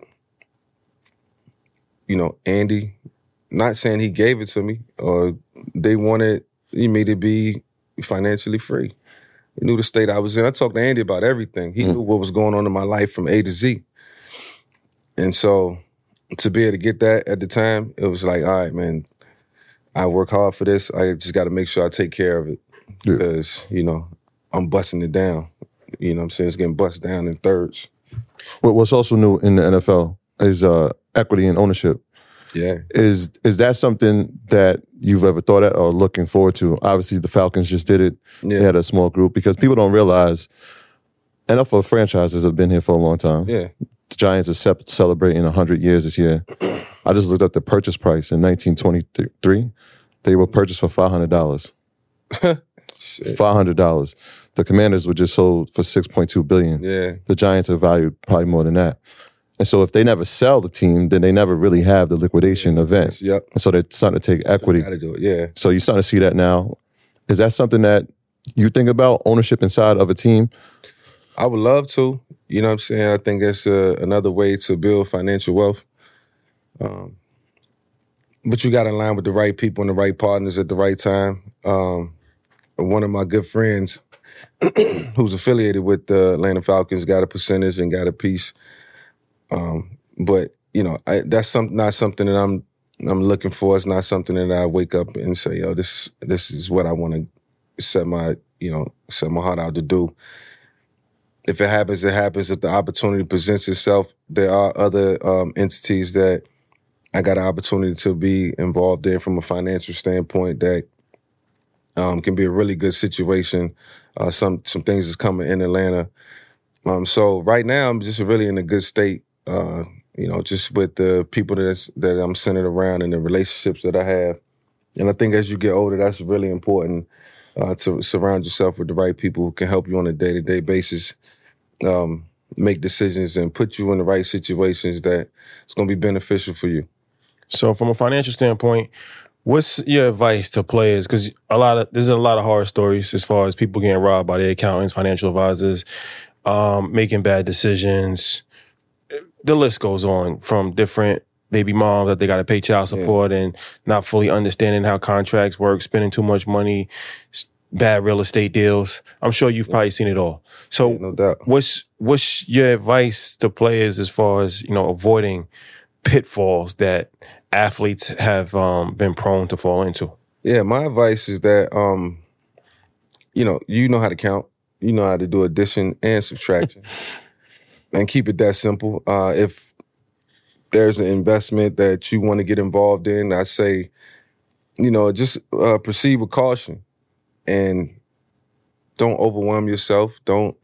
you know, Andy, not saying he gave it to me or they wanted me to be financially free. He knew the state I was in. I talked to Andy about everything. He mm-hmm. knew what was going on in my life from A to Z. And so to be able to get that at the time, it was like, all right, man, I work hard for this. I just got to make sure I take care of it yeah. because, you know, I'm busting it down. You know what I'm saying? It's getting bust down in thirds. Well, what's also new in the N F L is uh, equity and ownership. Yeah. Is is that something that you've ever thought at or looking forward to? Obviously, the Falcons just did it. Yeah. They had a small group because people don't realize N F L franchises have been here for a long time. Yeah. The Giants are ce- celebrating one hundred years this year. I just looked up the purchase price in nineteen twenty-three. They were purchased for five hundred dollars. five hundred dollars. The Commanders were just sold for six point two billion dollars. Yeah. The Giants are valued probably more than that. And so if they never sell the team, then they never really have the liquidation yeah, event. Yep. And so they're starting to take equity. Got to do it. Yeah. So you're starting to see that now. Is that something that you think about, ownership inside of a team? I would love to. You know what I'm saying? I think that's uh, another way to build financial wealth. Um, but you got to align with the right people and the right partners at the right time. Um, one of my good friends who's affiliated with the Atlanta Falcons got a percentage and got a piece. Um, but, you know, I, that's some, not something that I'm I'm looking for. It's not something that I wake up and say, yo, this this is what I want to set my, you know, set my heart out to do. If it happens, it happens. If the opportunity presents itself, there are other um, entities that I got an opportunity to be involved in from a financial standpoint that um, can be a really good situation. Uh, some some things is coming in Atlanta. Um, so right now, I'm just really in a good state, uh, you know, just with the people that's, that I'm centered around and the relationships that I have. And I think as you get older, that's really important uh, to surround yourself with the right people who can help you on a day-to-day basis. Um, make decisions and put you in the right situations that it's going to be beneficial for you. So from a financial standpoint, what's your advice to players? Because a lot of there's a lot of horror stories as far as people getting robbed by their accountants, financial advisors, um, making bad decisions. The list goes on, from different baby moms that they got to pay child support yeah. and not fully understanding how contracts work, spending too much money, bad real estate deals. I'm sure you've probably seen it all. So yeah, no doubt. what's what's your advice to players as far as, you know, avoiding pitfalls that athletes have um, been prone to fall into? Yeah, my advice is that, um, you know, you know how to count. You know how to do addition and subtraction. And keep it that simple. Uh, if there's an investment that you want to get involved in, I say, you know, just uh, proceed with caution. And don't overwhelm yourself. Don't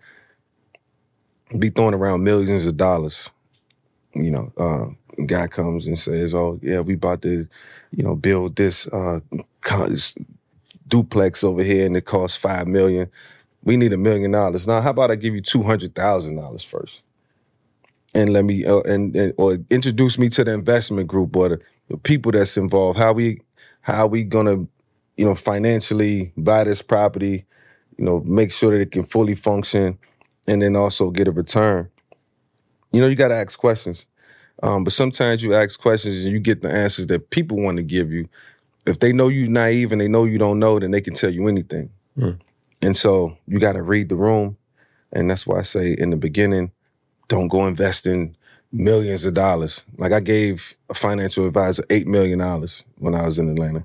be throwing around millions of dollars. You know, uh, a guy comes and says, oh, yeah, we about to, you know, build this, uh, this duplex over here and it costs five million dollars. We need a million dollars. Now, how about I give you two hundred thousand dollars first? And let me, uh, and, and or introduce me to the investment group or the, the people that's involved. How we, how we gonna, you know, financially buy this property, you know, make sure that it can fully function and then also get a return. You know, you got to ask questions. Um, but sometimes you ask questions and you get the answers that people want to give you. If they know you naive and they know you don't know, then they can tell you anything. Mm. And so you got to read the room. And that's why I say in the beginning, don't go invest in millions of dollars. Like I gave a financial advisor eight million dollars when I was in Atlanta.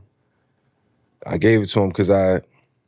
I gave it to him because I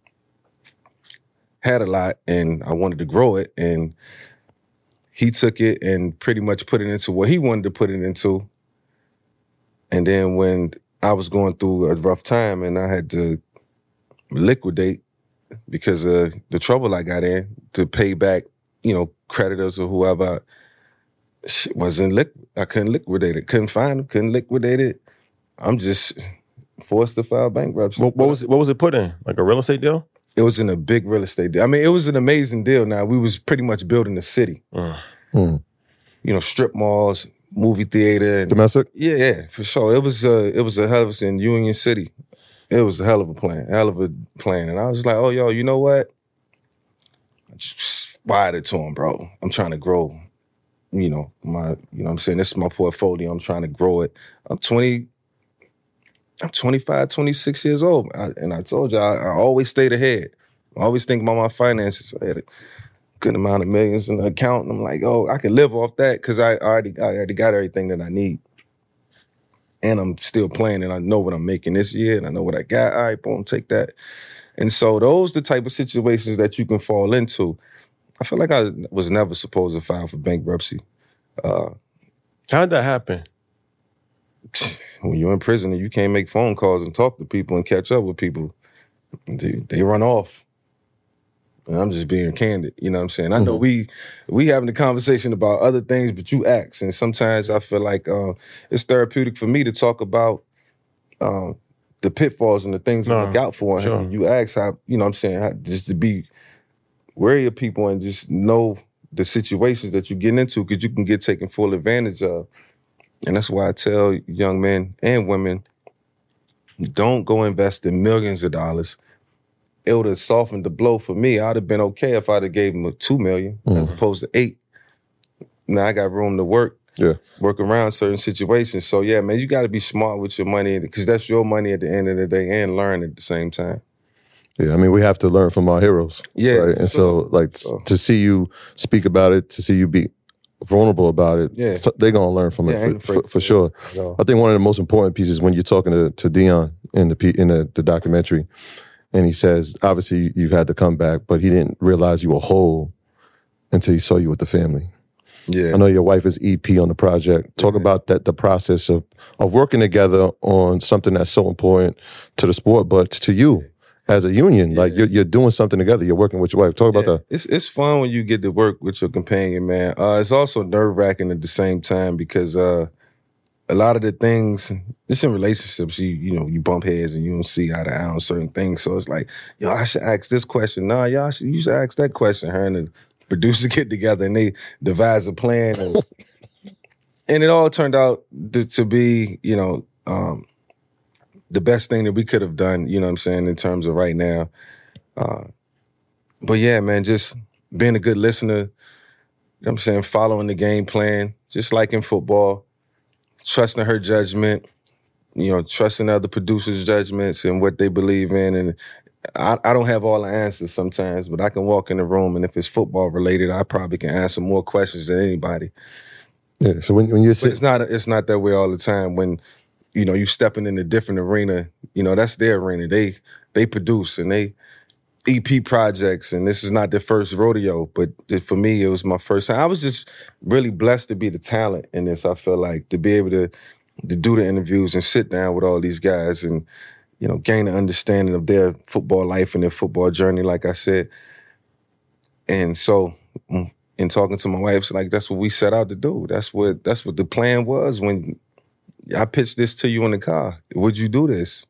had a lot and I wanted to grow it. And he took it and pretty much put it into what he wanted to put it into. And then when I was going through a rough time and I had to liquidate because of the trouble I got in to pay back, you know, creditors or whoever, shit wasn't liquid. I couldn't liquidate it. Couldn't find them. Couldn't liquidate it. I'm just forced to file bankruptcy. What, what was it, what was it put in? Like a real estate deal? It was in a big real estate deal. I mean, it was an amazing deal. Now, we was pretty much building the city. Mm. Mm. You know, strip malls, movie theater. And, domestic? Yeah, yeah, for sure. It was uh, it was a hell of a, in Union City. It was a hell of a plan, hell of a plan. And I was like, oh, yo, you know what? I just fired it to him, bro. I'm trying to grow, you know, my, you know what I'm saying? This is my portfolio. I'm trying to grow it. I'm twenty, I'm twenty-five, twenty-six years old. I, and I told you, I, I always stayed ahead. I always think about my finances. I had a good amount of millions in the account. And I'm like, oh, I can live off that because I already, I already got everything that I need. And I'm still playing and I know what I'm making this year and I know what I got. All right, boom, take that. And so those are the type of situations that you can fall into. I feel like I was never supposed to file for bankruptcy. Uh, How'd that happen? When you're in prison and you can't make phone calls and talk to people and catch up with people, they, they run off. And I'm just being candid, you know what I'm saying? I know mm-hmm. we we having a conversation about other things, but you ask. And sometimes I feel like uh, it's therapeutic for me to talk about uh, the pitfalls and the things no, to look out for. Sure. And you ask how, you know what I'm saying, how, just to be wary of people and just know the situations that you get into because you can get taken full advantage of. And that's why I tell young men and women, don't go invest in millions of dollars. It would have softened the blow for me. I'd have been okay if I'd have gave them two million mm. as opposed to eight. Now I got room to work, yeah, work around certain situations. So yeah, man, you got to be smart with your money because that's your money at the end of the day and learn at the same time. Yeah, I mean, we have to learn from our heroes. Yeah. Right? And so, so like, so. to see you speak about it, to see you be vulnerable about it, yeah. so they're going to learn from yeah, it for, for, for sure. Yeah. I think one of the most important pieces when you're talking to, to Deion in the in the, the documentary, and he says, obviously, you've had to come back, but he didn't realize you were whole until he saw you with the family. Yeah. I know your wife is E P on the project. Talk yeah. about that, the process of, of working together on something that's so important to the sport, but to you. As a union, yeah. like you're, you're doing something together. You're working with your wife. Talk yeah. about that. It's it's fun when you get to work with your companion, man. Uh, it's also nerve wracking at the same time because uh, a lot of the things, just in relationships, you you know you bump heads and you don't see eye to eye on certain things. So it's like, yo, I should ask this question. Nah, y'all should you should ask that question. Her and the producers get together and they devise a plan, and, and it all turned out to, to be, you know. Um, the best thing that we could have done, you know what I'm saying, in terms of right now. Uh, but yeah, man, just being a good listener, you know what I'm saying, following the game plan, just like in football, trusting her judgment, you know, trusting other producers' judgments and what they believe in. And I, I don't have all the answers sometimes, but I can walk in the room and if it's football related, I probably can answer more questions than anybody. Yeah, so when, when you're sitting... But it's not, it's not that way all the time. When you know, you stepping in a different arena, you know, that's their arena. They they produce and they E P projects, and this is not their first rodeo, but for me, it was my first time. I was just really blessed to be the talent in this, I feel like, to be able to, to do the interviews and sit down with all these guys and, you know, gain an understanding of their football life and their football journey, like I said. And so, in talking to my wife, like, that's what we set out to do. That's what that's what the plan was when I pitched this to you in the car. Would you do this?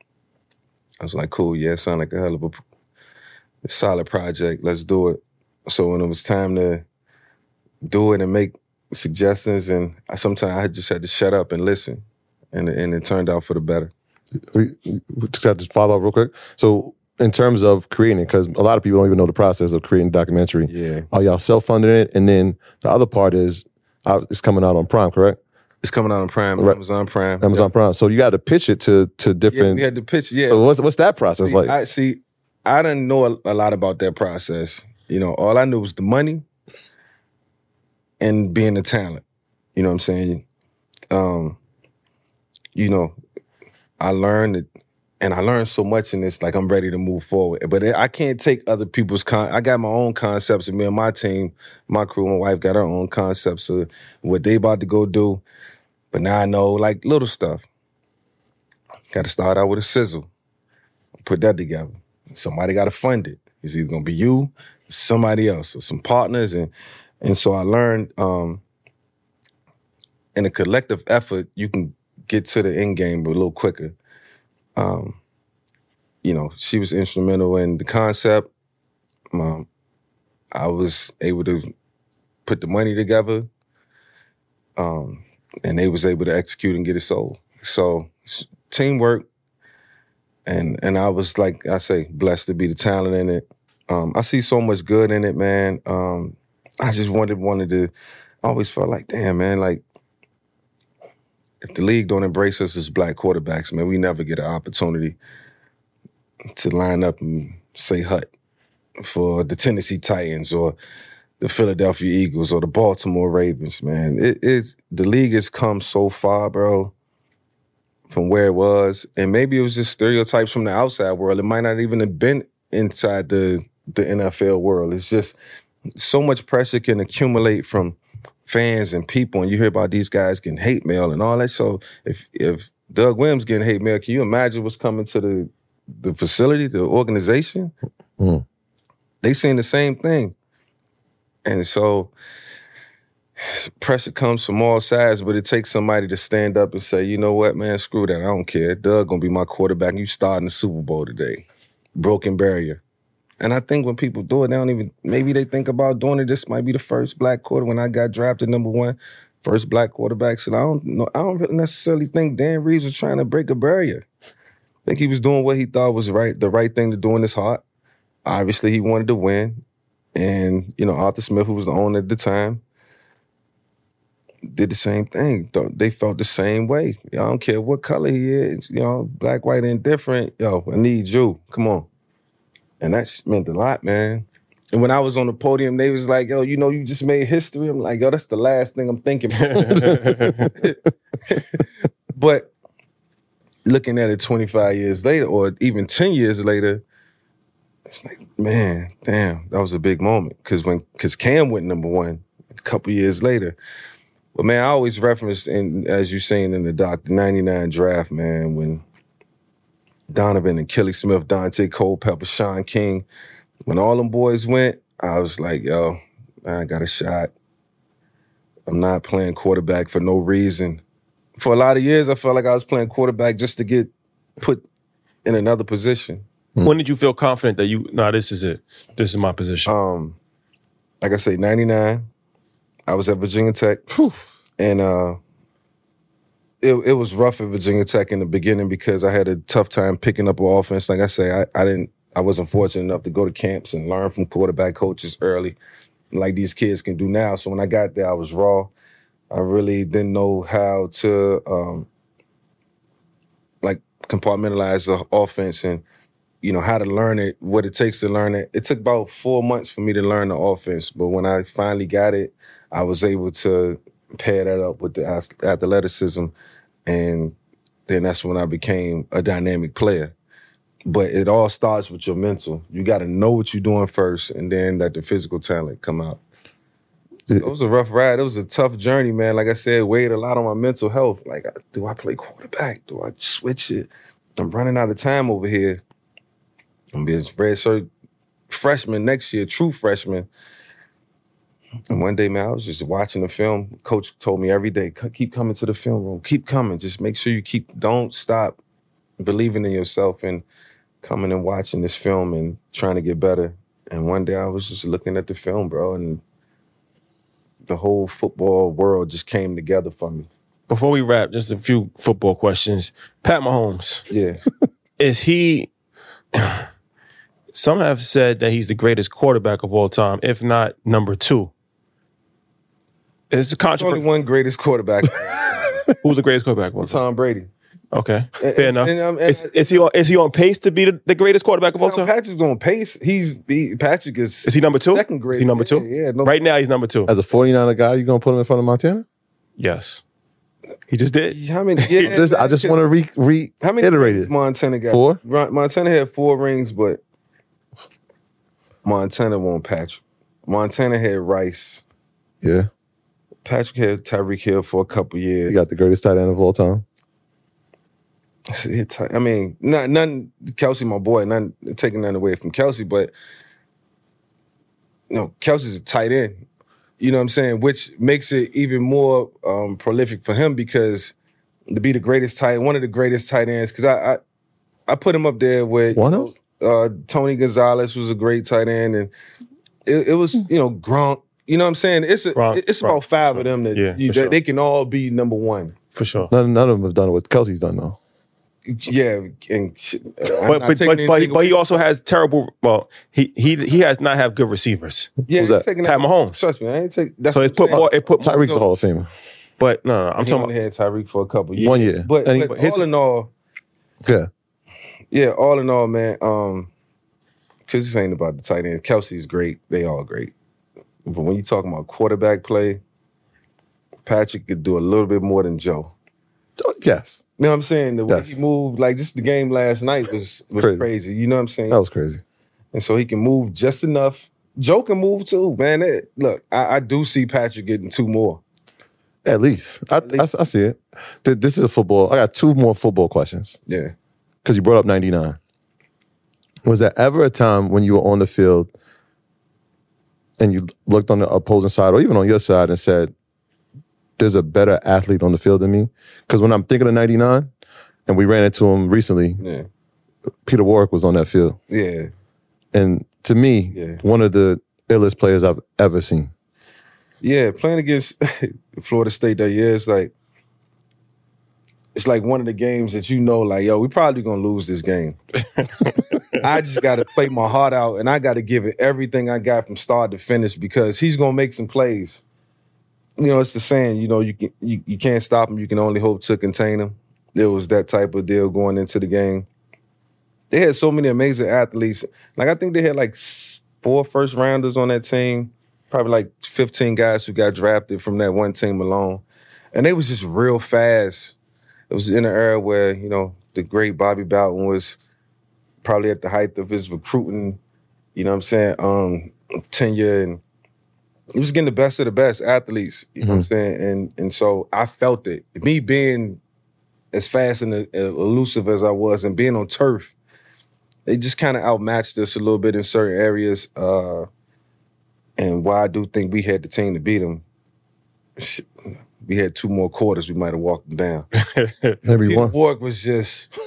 I was like, cool, yeah, it sounded like a hell of a, a solid project. Let's do it. So when it was time to do it and make suggestions, and I, sometimes I just had to shut up and listen, and, and it turned out for the better. We, we just got to follow up real quick. So in terms of creating it, because a lot of people don't even know the process of creating a documentary. Yeah. Are y'all self-funding it? And then the other part is, uh, it's coming out on Prime, correct? It's coming out on Prime, right. Amazon Prime. Amazon yeah. Prime. So you got to pitch it to to different... Yeah, we had to pitch, yeah. So what's what's that process see, like? I see, I didn't know a, a lot about that process. You know, all I knew was the money and being a talent. You know what I'm saying? Um, you know, I learned that, and I learned so much in this, like I'm ready to move forward. But I can't take other people's, con- I got my own concepts, and me and my team, my crew, my wife got our own concepts of what they about to go do. But now I know, like, little stuff. Got to start out with a sizzle. Put that together. Somebody got to fund it. It's either going to be you, somebody else, or some partners. And and so I learned um, in a collective effort, you can get to the end game a little quicker. Um, you know, she was instrumental in the concept. Um, I was able to put the money together, um, and they was able to execute and get it sold. So teamwork, and and I was, like I say, blessed to be the talent in it. Um, I see so much good in it, man. Um, I just wanted wanted to. I always felt like, damn, man, like, if the league don't embrace us as black quarterbacks, man, we never get an opportunity to line up and say hut for the Tennessee Titans or the Philadelphia Eagles or the Baltimore Ravens, man. It, it's the league has come so far, bro, from where it was. And maybe it was just stereotypes from the outside world. It might not even have been inside the, the N F L world. It's just so much pressure can accumulate from fans and people, and you hear about these guys getting hate mail and all that. So if if Doug Williams getting hate mail, can you imagine what's coming to the the facility, the organization? Mm. They saying the same thing. And so pressure comes from all sides, but it takes somebody to stand up and say, you know what, man, screw that. I don't care. Doug gonna be my quarterback. You starting the Super Bowl today. Broken barrier. And I think when people do it, they don't even, maybe they think about doing it. This might be the first black quarter. When I got drafted number one, first black quarterback. So I don't know, I don't necessarily think Dan Reeves was trying to break a barrier. I think he was doing what he thought was right, the right thing to do in his heart. Obviously, he wanted to win. And, you know, Arthur Smith, who was the owner at the time, did the same thing. They felt the same way. I don't care what color he is, you know, black, white, indifferent. Yo, I need you. Come on. And that meant a lot, man. And when I was on the podium, they was like, yo, you know, you just made history. I'm like, yo, that's the last thing I'm thinking about. But looking at it twenty-five years later, or even ten years later, it's like, man, damn, that was a big moment. Because when, because Cam went number one a couple years later. But man, I always reference, and as you're saying in the doc, the ninety-nine draft, man, when Donovan and Kelly Smith, Dante Culpepper, Sean King, when all them boys went, I was like, yo, I got a shot. I'm not playing quarterback for no reason. For a lot of years, I felt like I was playing quarterback just to get put in another position. When did you feel confident that you, no, nah, this is it. This is my position? Um, like I say, ninety-nine. I was at Virginia Tech. Whew. And uh, it, it was rough at Virginia Tech in the beginning because I had a tough time picking up an offense. Like I say, I, I didn't, I wasn't fortunate enough to go to camps and learn from quarterback coaches early, like these kids can do now. So when I got there, I was raw. I really didn't know how to um, like compartmentalize the offense and, you know, how to learn it, what it takes to learn it. It took about four months for me to learn the offense. But when I finally got it, I was able to pair that up with the athleticism. And then that's when I became a dynamic player. But it all starts with your mental. You got to know what you're doing first and then let the physical talent come out. It was a rough ride. It was a tough journey, man. Like I said, weighed a lot on my mental health. Like, do I play quarterback? Do I switch it? I'm running out of time over here. I'm being a red shirt freshman next year, true freshman. And one day, man, I was just watching the film. Coach told me every day, keep coming to the film room. Keep coming. Just make sure you keep, don't stop believing in yourself and coming and watching this film and trying to get better. And one day I was just looking at the film, bro, and the whole football world just came together for me. Before we wrap, just a few football questions. Pat Mahomes. Yeah. Is he... Some have said that he's the greatest quarterback of all time, if not number two. It's a controversy. Only one greatest quarterback. Who's the greatest quarterback of all time? Tom Brady. Okay, and, fair enough. And, and, and, is, is he on, is he on pace to be the, the greatest quarterback of all time? Patrick's on pace. He's he, Patrick is. Is he number two? Second grade. Is he number two? Yeah. yeah no, right now, he's number two. As a forty-niner guy, you gonna put him in front of Montana? Yes. He just did. How many? Yeah, this, I just want to re, re how many reiterate it. Montana got? Four. Montana had four rings, but Montana won Patrick. Montana had Rice. Yeah. Patrick had Tyreek Hill for a couple years. You got the greatest tight end of all time. I mean, not none. Kelsey, my boy, none taking nothing away from Kelsey, but you know, Kelsey's a tight end. You know what I'm saying? Which makes it even more um, prolific for him because to be the greatest tight, one of the greatest tight ends. Because I, I, I put him up there with one of uh, Tony Gonzalez was a great tight end, and it, it was you know Gronk. You know what I'm saying? It's a, Gronk, it's Gronk, about five sure. of them that yeah, you, sure. they can all be number one for sure. None, none of them have done what Kelsey's done though. Yeah, and shit, but but but, but, but he also has terrible. Well, he he he has not have good receivers. Yeah, Who's that? Pat Mahomes. Trust me, I ain't take. That's so it's put more. It put Tyreek's a Hall of Famer. But no, no, I'm he talking only about had Tyreek for a couple years. One year, but, and but he, all in all, yeah, yeah, all in all, man. Um, because this ain't about the tight end. Kelsey's great. They all great. But when you talking about quarterback play, Patrick could do a little bit more than Joe. Yes. You know what I'm saying? The way Yes. he moved, like just the game last night was, was Crazy. crazy. You know what I'm saying? That was crazy. And so he can move just enough. Joe can move too, man. That, look, I, I do see Patrick getting two more. At least. I, At least. I, I see it. Th- This is a football. I got two more football questions. Yeah. Because you brought up ninety-nine. Was there ever a time when you were on the field and you looked on the opposing side or even on your side and said, there's a better athlete on the field than me? Because when I'm thinking of ninety-nine, and we ran into him recently, Yeah. Peter Warwick was on that field. Yeah. And to me, Yeah. one of the illest players I've ever seen. Yeah, playing against Florida State that year, it's like it's like one of the games that you know, like, yo, we probably gonna lose this game. I just gotta play my heart out and I gotta give it everything I got from start to finish because he's gonna make some plays. You know, it's the saying, you know, you can you, you can't stop him, you can only hope to contain him. There was that type of deal going into the game. They had so many amazing athletes. Like, I think they had like four first rounders on that team. Probably like fifteen guys who got drafted from that one team alone. And they was just real fast. It was in an era where, you know, the great Bobby Bowden was probably at the height of his recruiting, you know what I'm saying, um, tenure. And he was getting the best of the best athletes, you know mm-hmm. what I'm saying? And and so I felt it. Me being as fast and uh, elusive as I was and being on turf, they just kind of outmatched us a little bit in certain areas. Uh, and why I do think we had the team to beat them, we had two more quarters, we might have walked them down. Maybe one. Warwick was just,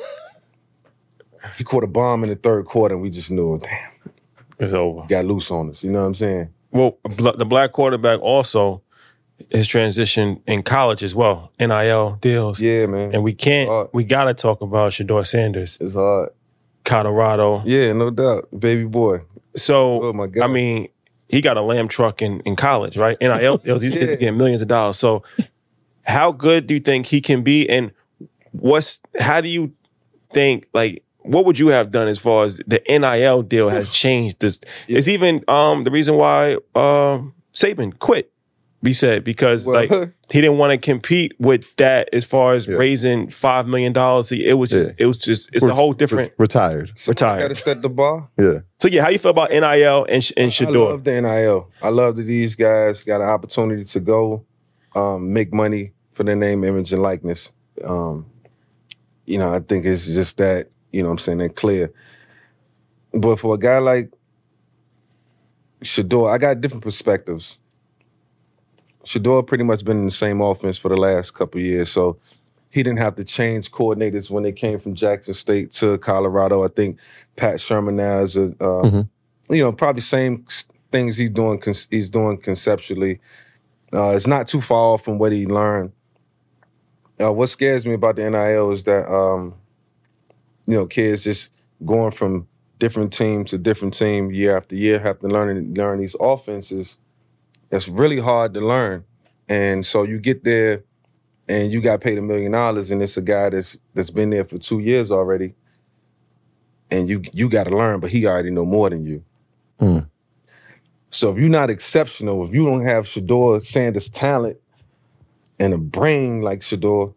he caught a bomb in the third quarter and we just knew, damn. It's over. Got loose on us, you know what I'm saying? Well, the black quarterback also his transition in college as well, N I L deals. Yeah, man. And we can't, we got to talk about Shedeur Sanders. It's hard. Colorado. Yeah, no doubt. Baby boy. So, oh my God. I mean, he got a lamb truck in, in college, right? N I L deals, he's yeah. getting millions of dollars. So how good do you think he can be? And what's, how do you think, like, what would you have done as far as the N I L deal has changed this? Yeah. It's even um, the reason why uh, Saban quit, we said, because well, like he didn't want to compete with that as far as yeah. raising five million dollars. It was just, yeah. it was just, it's Ret- a whole different. Retired. Retired. Got to set the bar. Yeah. So yeah, how you feel about N I L and, and Shedeur? I love the N I L. I love that these guys got an opportunity to go um, make money for their name, image, and likeness. Um, you know, I think it's just that, you know what I'm saying, they're clear. But for a guy like Shedeur, I got different perspectives. Shedeur pretty much been in the same offense for the last couple of years, so he didn't have to change coordinators when they came from Jackson State to Colorado. I think Pat Sherman now is a, uh, mm-hmm. you know, probably same things he's doing. He's doing conceptually. Uh, it's not too far off from what he learned. Uh, what scares me about the N I L is that, um, you know, kids just going from different team to different team year after year, have to learn learn these offenses. That's really hard to learn. And so you get there and you got paid a million dollars and it's a guy that's that's been there for two years already. And you you got to learn, but he already know more than you. Hmm. So if you're not exceptional, if you don't have Shedeur Sanders' talent and a brain like Shedeur,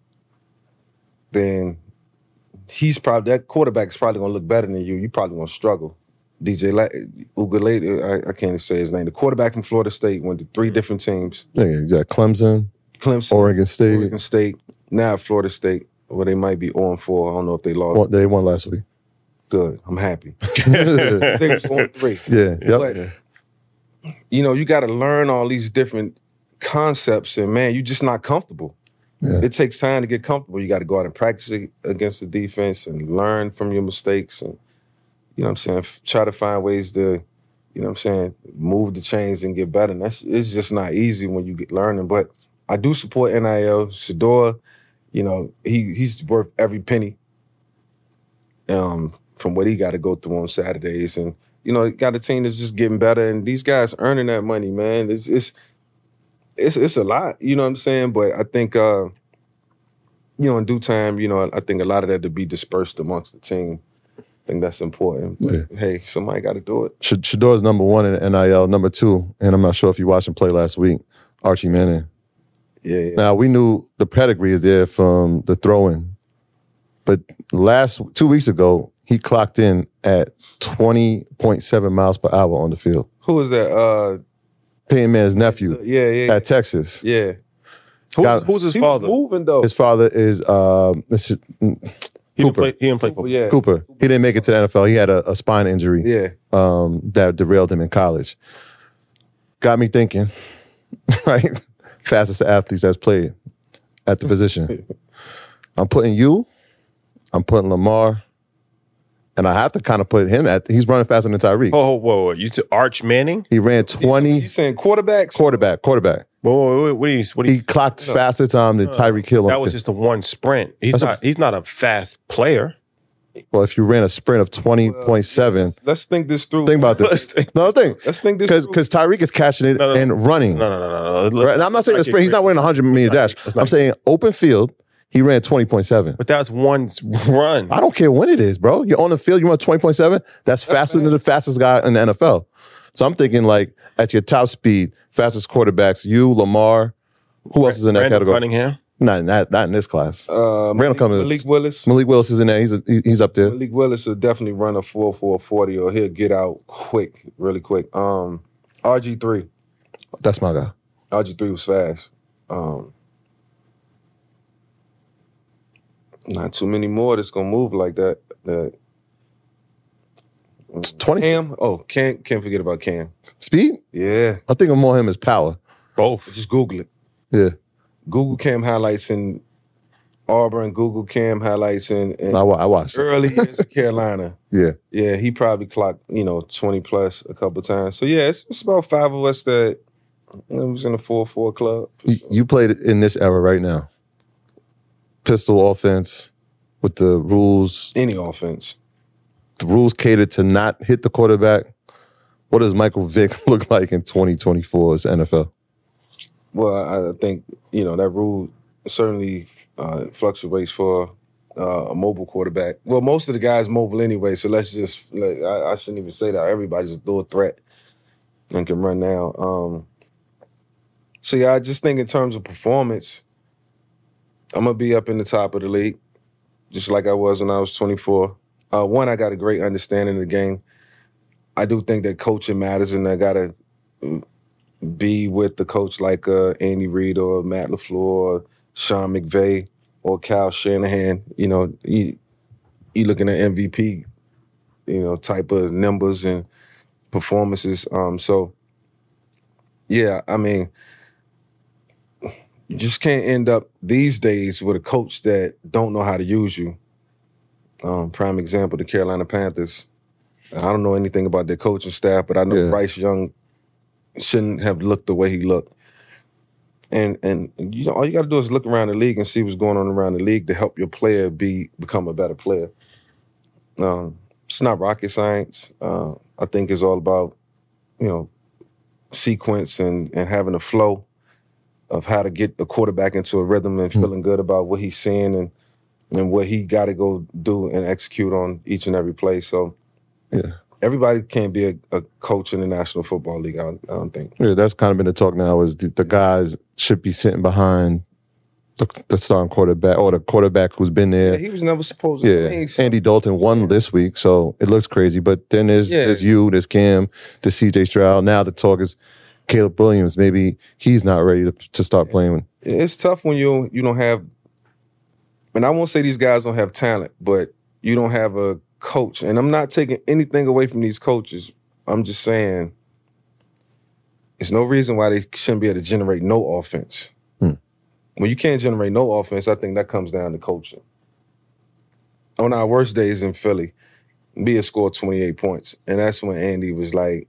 then he's probably, that quarterback's probably going to look better than you. You're probably going to struggle. D J La- Ugalele, I, I can't say his name. The quarterback from Florida State went to three different teams. Yeah, you got Clemson, Clemson, Oregon State, Oregon State. Now Florida State, where they might be oh and four. I don't know if they lost. Well, they won last week. Good. I'm happy. They was oh and three. Yeah. Yep. But, you know, you got to learn all these different concepts, and man, you're just not comfortable. Yeah. It takes time to get comfortable. You got to go out and practice against the defense and learn from your mistakes and, you know what I'm saying, try to find ways to, you know what I'm saying, move the chains and get better. And that's, it's just not easy when you get learning. But I do support N I L. Shedeur, you know, he he's worth every penny um, from what he got to go through on Saturdays. And, you know, got a team that's just getting better. And these guys earning that money, man. It's it's it's, it's a lot, you know what I'm saying? But I think, uh, you know, in due time, you know, I think a lot of that to be dispersed amongst the team. I think that's important. But, yeah. Hey, somebody got to do it. Shedeur's number one in N I L. Number two, and I'm not sure if you watched him play last week, Archie Manning. Yeah, yeah. Now, we knew the pedigree is there from the throw-in. But last, two weeks ago, he clocked in at twenty point seven miles per hour on the field. Who was that? Uh, Peyton Manning's nephew. Yeah, yeah. At Texas. Yeah. Who's, Got, who's his he father? Was moving, though. His father is... Um, this is He didn't, play, he didn't play football. Yeah. Cooper. He didn't make it to the N F L. He had a, a spine injury yeah. um, that derailed him in college. Got me thinking, right? Fastest athletes that's played at the position. I'm putting you, I'm putting Lamar, And I have to kind of put him at, he's running faster than Tyreek. Oh, whoa, whoa. You to Arch Manning? He ran twenty. You saying quarterbacks? Quarterback, quarterback. Whoa, whoa, whoa, what do you, what do you, He clocked faster time than Tyreek Hill. that was just a one sprint. He's That's not, a- he's not a fast player. Well, if you ran a sprint of twenty point seven, Let's think this through. think about Let's this. think- No, think. Let's think this Because through. because Tyreek is catching it No, no, and running. No, no, no, no, no. Right? And I'm not saying a sprint. He's not winning a one hundred meter dash. let's not I'm saying open field, he ran twenty point seven. But that's one run. I don't care when it is, bro. You're on the field, you run twenty point seven. That's faster than the fastest guy in the N F L. So I'm thinking like at your top speed, fastest quarterbacks, you, Lamar. Who else is in that Randall category? Cunningham. Not, not, not in this class. Uh, Randall Malik, Cummings. Malik Willis. Malik Willis is in there. He's a, he- he's up there. Malik Willis will definitely run a four four forty, or he'll get out quick, really quick. Um, R G three. That's my guy. R G three was fast. Um, not too many more that's gonna move like that. That twenty Cam. Oh, can't can't forget about Cam. Speed? Yeah. I think of more him as power. Both. Just Google it. Yeah. Google Cam highlights in Auburn. Google Cam highlights in, in I, wa- I watched it. early years of Carolina. Yeah. Yeah, he probably clocked, you know, twenty plus a couple times. So yeah, it's, it's about five of us that you know, was in the four four club. You, you played in this era right now. Pistol offense with the rules. Any offense. The rules cater to not hit the quarterback. What does Michael Vick look like in twenty twenty-four's N F L? Well, I I think, you know, that rule certainly uh, fluctuates for uh, a mobile quarterback. Well, most of the guys mobile anyway, so let's just, like, I, I shouldn't even say that. Everybody's a dual threat and can run now. Um, so, yeah, I just think in terms of performance, I'm going to be up in the top of the league, just like I was when I was twenty-four. Uh, one, I got a great understanding of the game. I do think that coaching matters, and I got to be with the coach like uh, Andy Reid or Matt LaFleur or Sean McVay or Kyle Shanahan. You know, you, you looking at M V P, you know, type of numbers and performances. Um, so, yeah, I mean, you just can't end up these days with a coach that don't know how to use you. Um, prime example, the Carolina Panthers. I don't know anything about their coaching staff, but I know Yeah. Bryce Young shouldn't have looked the way he looked. And and you know, all you got to do is look around the league and see what's going on around the league to help your player be become a better player. Um, it's not rocket science. Uh, I think it's all about, you know, sequence and and having a flow of how to get a quarterback into a rhythm and feeling good about what he's seeing and and what he got to go do and execute on each and every play. So, Yeah. everybody can't be a, a coach in the National Football League, I, I don't think. Yeah, that's kind of been the talk now is the, the guys should be sitting behind the, the starting quarterback or the quarterback who's been there. Yeah, he was never supposed to Yeah, play. So, Andy Dalton won this week, so it looks crazy. But then there's Yeah. there's you, there's Cam, there's C J Stroud. Now the talk is Caleb Williams. Maybe he's not ready to, to start playing. it's tough when you you don't have, and I won't say these guys don't have talent, but you don't have a coach. And I'm not taking anything away from these coaches. I'm just saying there's no reason why they shouldn't be able to generate no offense. Hmm. When you can't generate no offense, I think that comes down to coaching. On our worst days in Philly, we had scored twenty-eight points. And that's when Andy was like,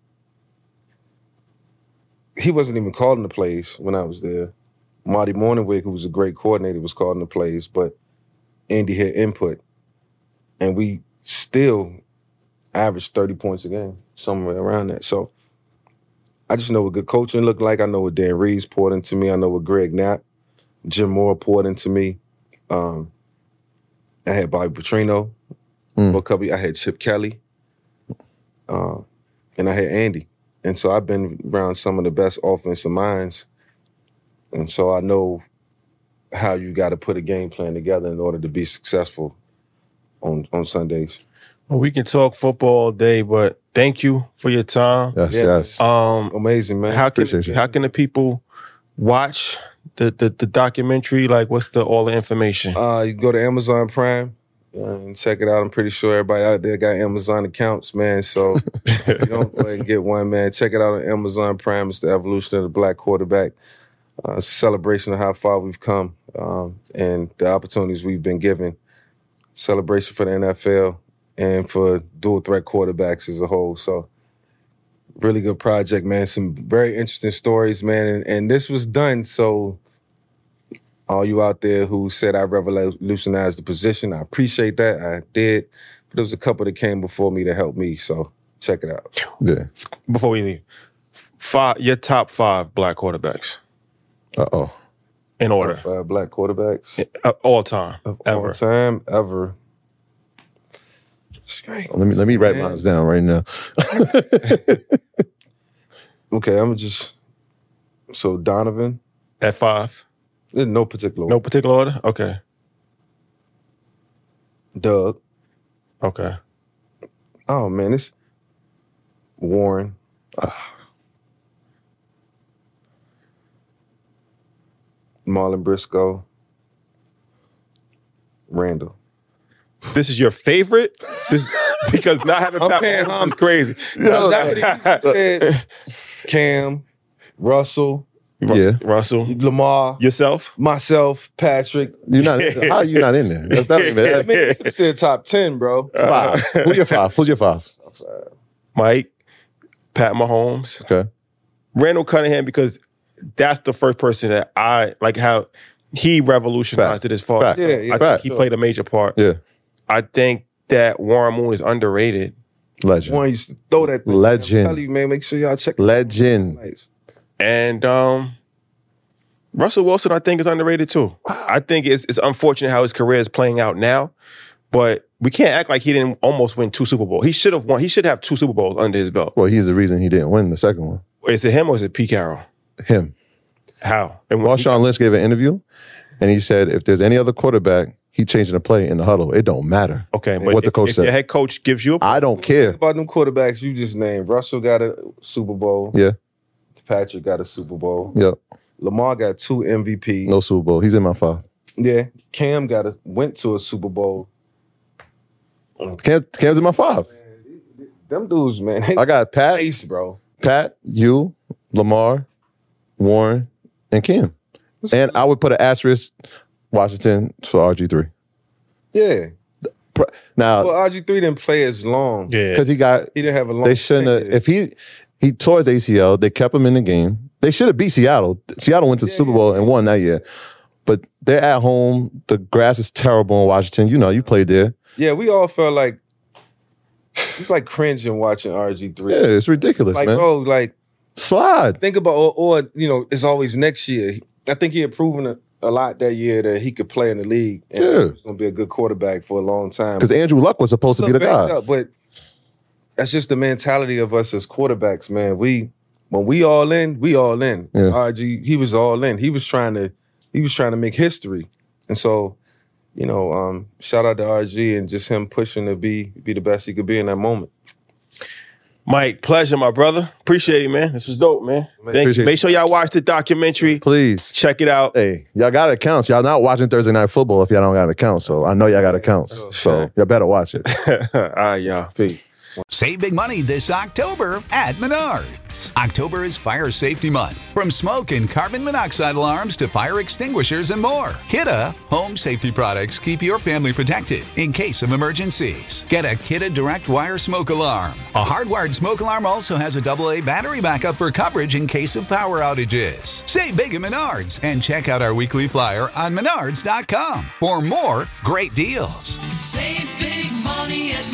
he wasn't even calling the plays when I was there. Marty Morningwig, who was a great coordinator, was calling the plays, but Andy had input. And we still averaged thirty points a game, somewhere around that. So I just know what good coaching looked like. I know what Dan Reeves poured into me. I know what Greg Knapp, Jim Moore poured into me. Um, I had Bobby Petrino. Mm. For a couple, I had Chip Kelly. Uh, and I had Andy. And so I've been around some of the best offensive minds. And so I know how you got to put a game plan together in order to be successful on, on Sundays. Well, we can talk football all day, but thank you for your time. Yes, Yeah. yes. Um, Amazing, man. how can Appreciate you. how can the people watch the, the the documentary? Like, what's the all the information? Uh, you go to Amazon Prime uh, and check it out. I'm pretty sure everybody out there got Amazon accounts, man. So if you don't, go ahead and get one, man. Check it out on Amazon Prime. It's the evolution of the black quarterback. Uh, it's a celebration of how far we've come um, and the opportunities we've been given. Celebration for the N F L and for dual threat quarterbacks as a whole. So really good project, man. Some very interesting stories, man. And, and this was done so all you out there who said I revolutionized the position, I appreciate that. I did. But there was a couple that came before me to help me. So check it out. Yeah. Before we leave, five, your top five black quarterbacks. Uh-oh. In order. Top five black quarterbacks. Uh, all time. Of ever. all time, ever. Let me let me write mine down right now. Okay, I'm just so Donovan at five. In no particular order. No particular order? Okay. Doug. Okay. Oh man, this Warren. Uh, Marlon Briscoe. Randall. This is your favorite? This, because not having Pat Mahomes is crazy. No, that's what he said. Cam, Russell. Yeah. Russell. Lamar. Yourself? Myself, Patrick. You're not how are you not in there? That's not even, I mean, you said top ten, bro. Five. Who's your five? Who's your five? Mike, Pat Mahomes. Okay. Randall Cunningham, because that's the first person that I like how he revolutionized Fact. it as far Fact. as Yeah, yeah, I fact. think he played a major part. Yeah. I think that Warren Moon is underrated. Legend. Warren used to throw that thing. Legend. I'm telling you, man, make sure y'all check Legend. Nice. And um, Russell Wilson, I think, is underrated too. I think it's it's unfortunate how his career is playing out now, but we can't act like he didn't almost win two Super Bowls. He should have won. He should have two Super Bowls under his belt. Well, he's the reason he didn't win the second one. Is it him or is it Pete Carroll? Him. How? And Marshawn Lynch gave an interview, and he said if there's any other quarterback, he changing the play in the huddle. It don't matter. Okay, but what if, the coach if said. your head coach gives you a I don't care. About them quarterbacks you just named. Russell got a Super Bowl. Yeah. Patrick got a Super Bowl. Yep. Lamar got two M V Ps. No Super Bowl. He's in my five. Yeah. Cam got a went to a Super Bowl. Cam, Cam's in my five. Them dudes, man. I got Pat, Ace, bro. Pat, you, Lamar, Warren, and Cam. And I would put an asterisk Washington for R G three. Yeah. Now, Well, R G three didn't play as long. Yeah. because he got, He didn't have a long they shouldn't have, tenure. if he, he tore his A C L, they kept him in the game. They should have beat Seattle. Seattle went to the Super Bowl and won that year. But they're at home. The grass is terrible in Washington. You know, you played there. Yeah, we all felt like it's like cringing watching R G three. Yeah, it's ridiculous, like, man. bro, like Slide. think about or, or you know, it's always next year. I think he had proven a, a lot that year that he could play in the league and Yeah. he was gonna be a good quarterback for a long time. Because Andrew Luck was supposed to be the Look, back guy. up, but that's just the mentality of us as quarterbacks, man. We when we all in, we all in. Yeah. R G, he was all in. He was trying to he was trying to make history. And so, you know, um, shout out to R G and just him pushing to be be the best he could be in that moment. Mike, pleasure, my brother. Appreciate it, man. This was dope, man. Thank you. Appreciate Make it. sure y'all watch the documentary. Please. Check it out. Hey, y'all got accounts. Y'all not watching Thursday Night Football if y'all don't got accounts. So I know y'all got accounts. So y'all better watch it. All right, y'all. Peace. Save big money this October at Menards. October is Fire Safety Month. From smoke and carbon monoxide alarms to fire extinguishers and more. Kidde home safety products keep your family protected in case of emergencies. Get a Kidde Direct Wire Smoke Alarm. A hardwired smoke alarm also has a double A battery backup for coverage in case of power outages. Save big at Menards and check out our weekly flyer on menards dot com for more great deals. Save big money at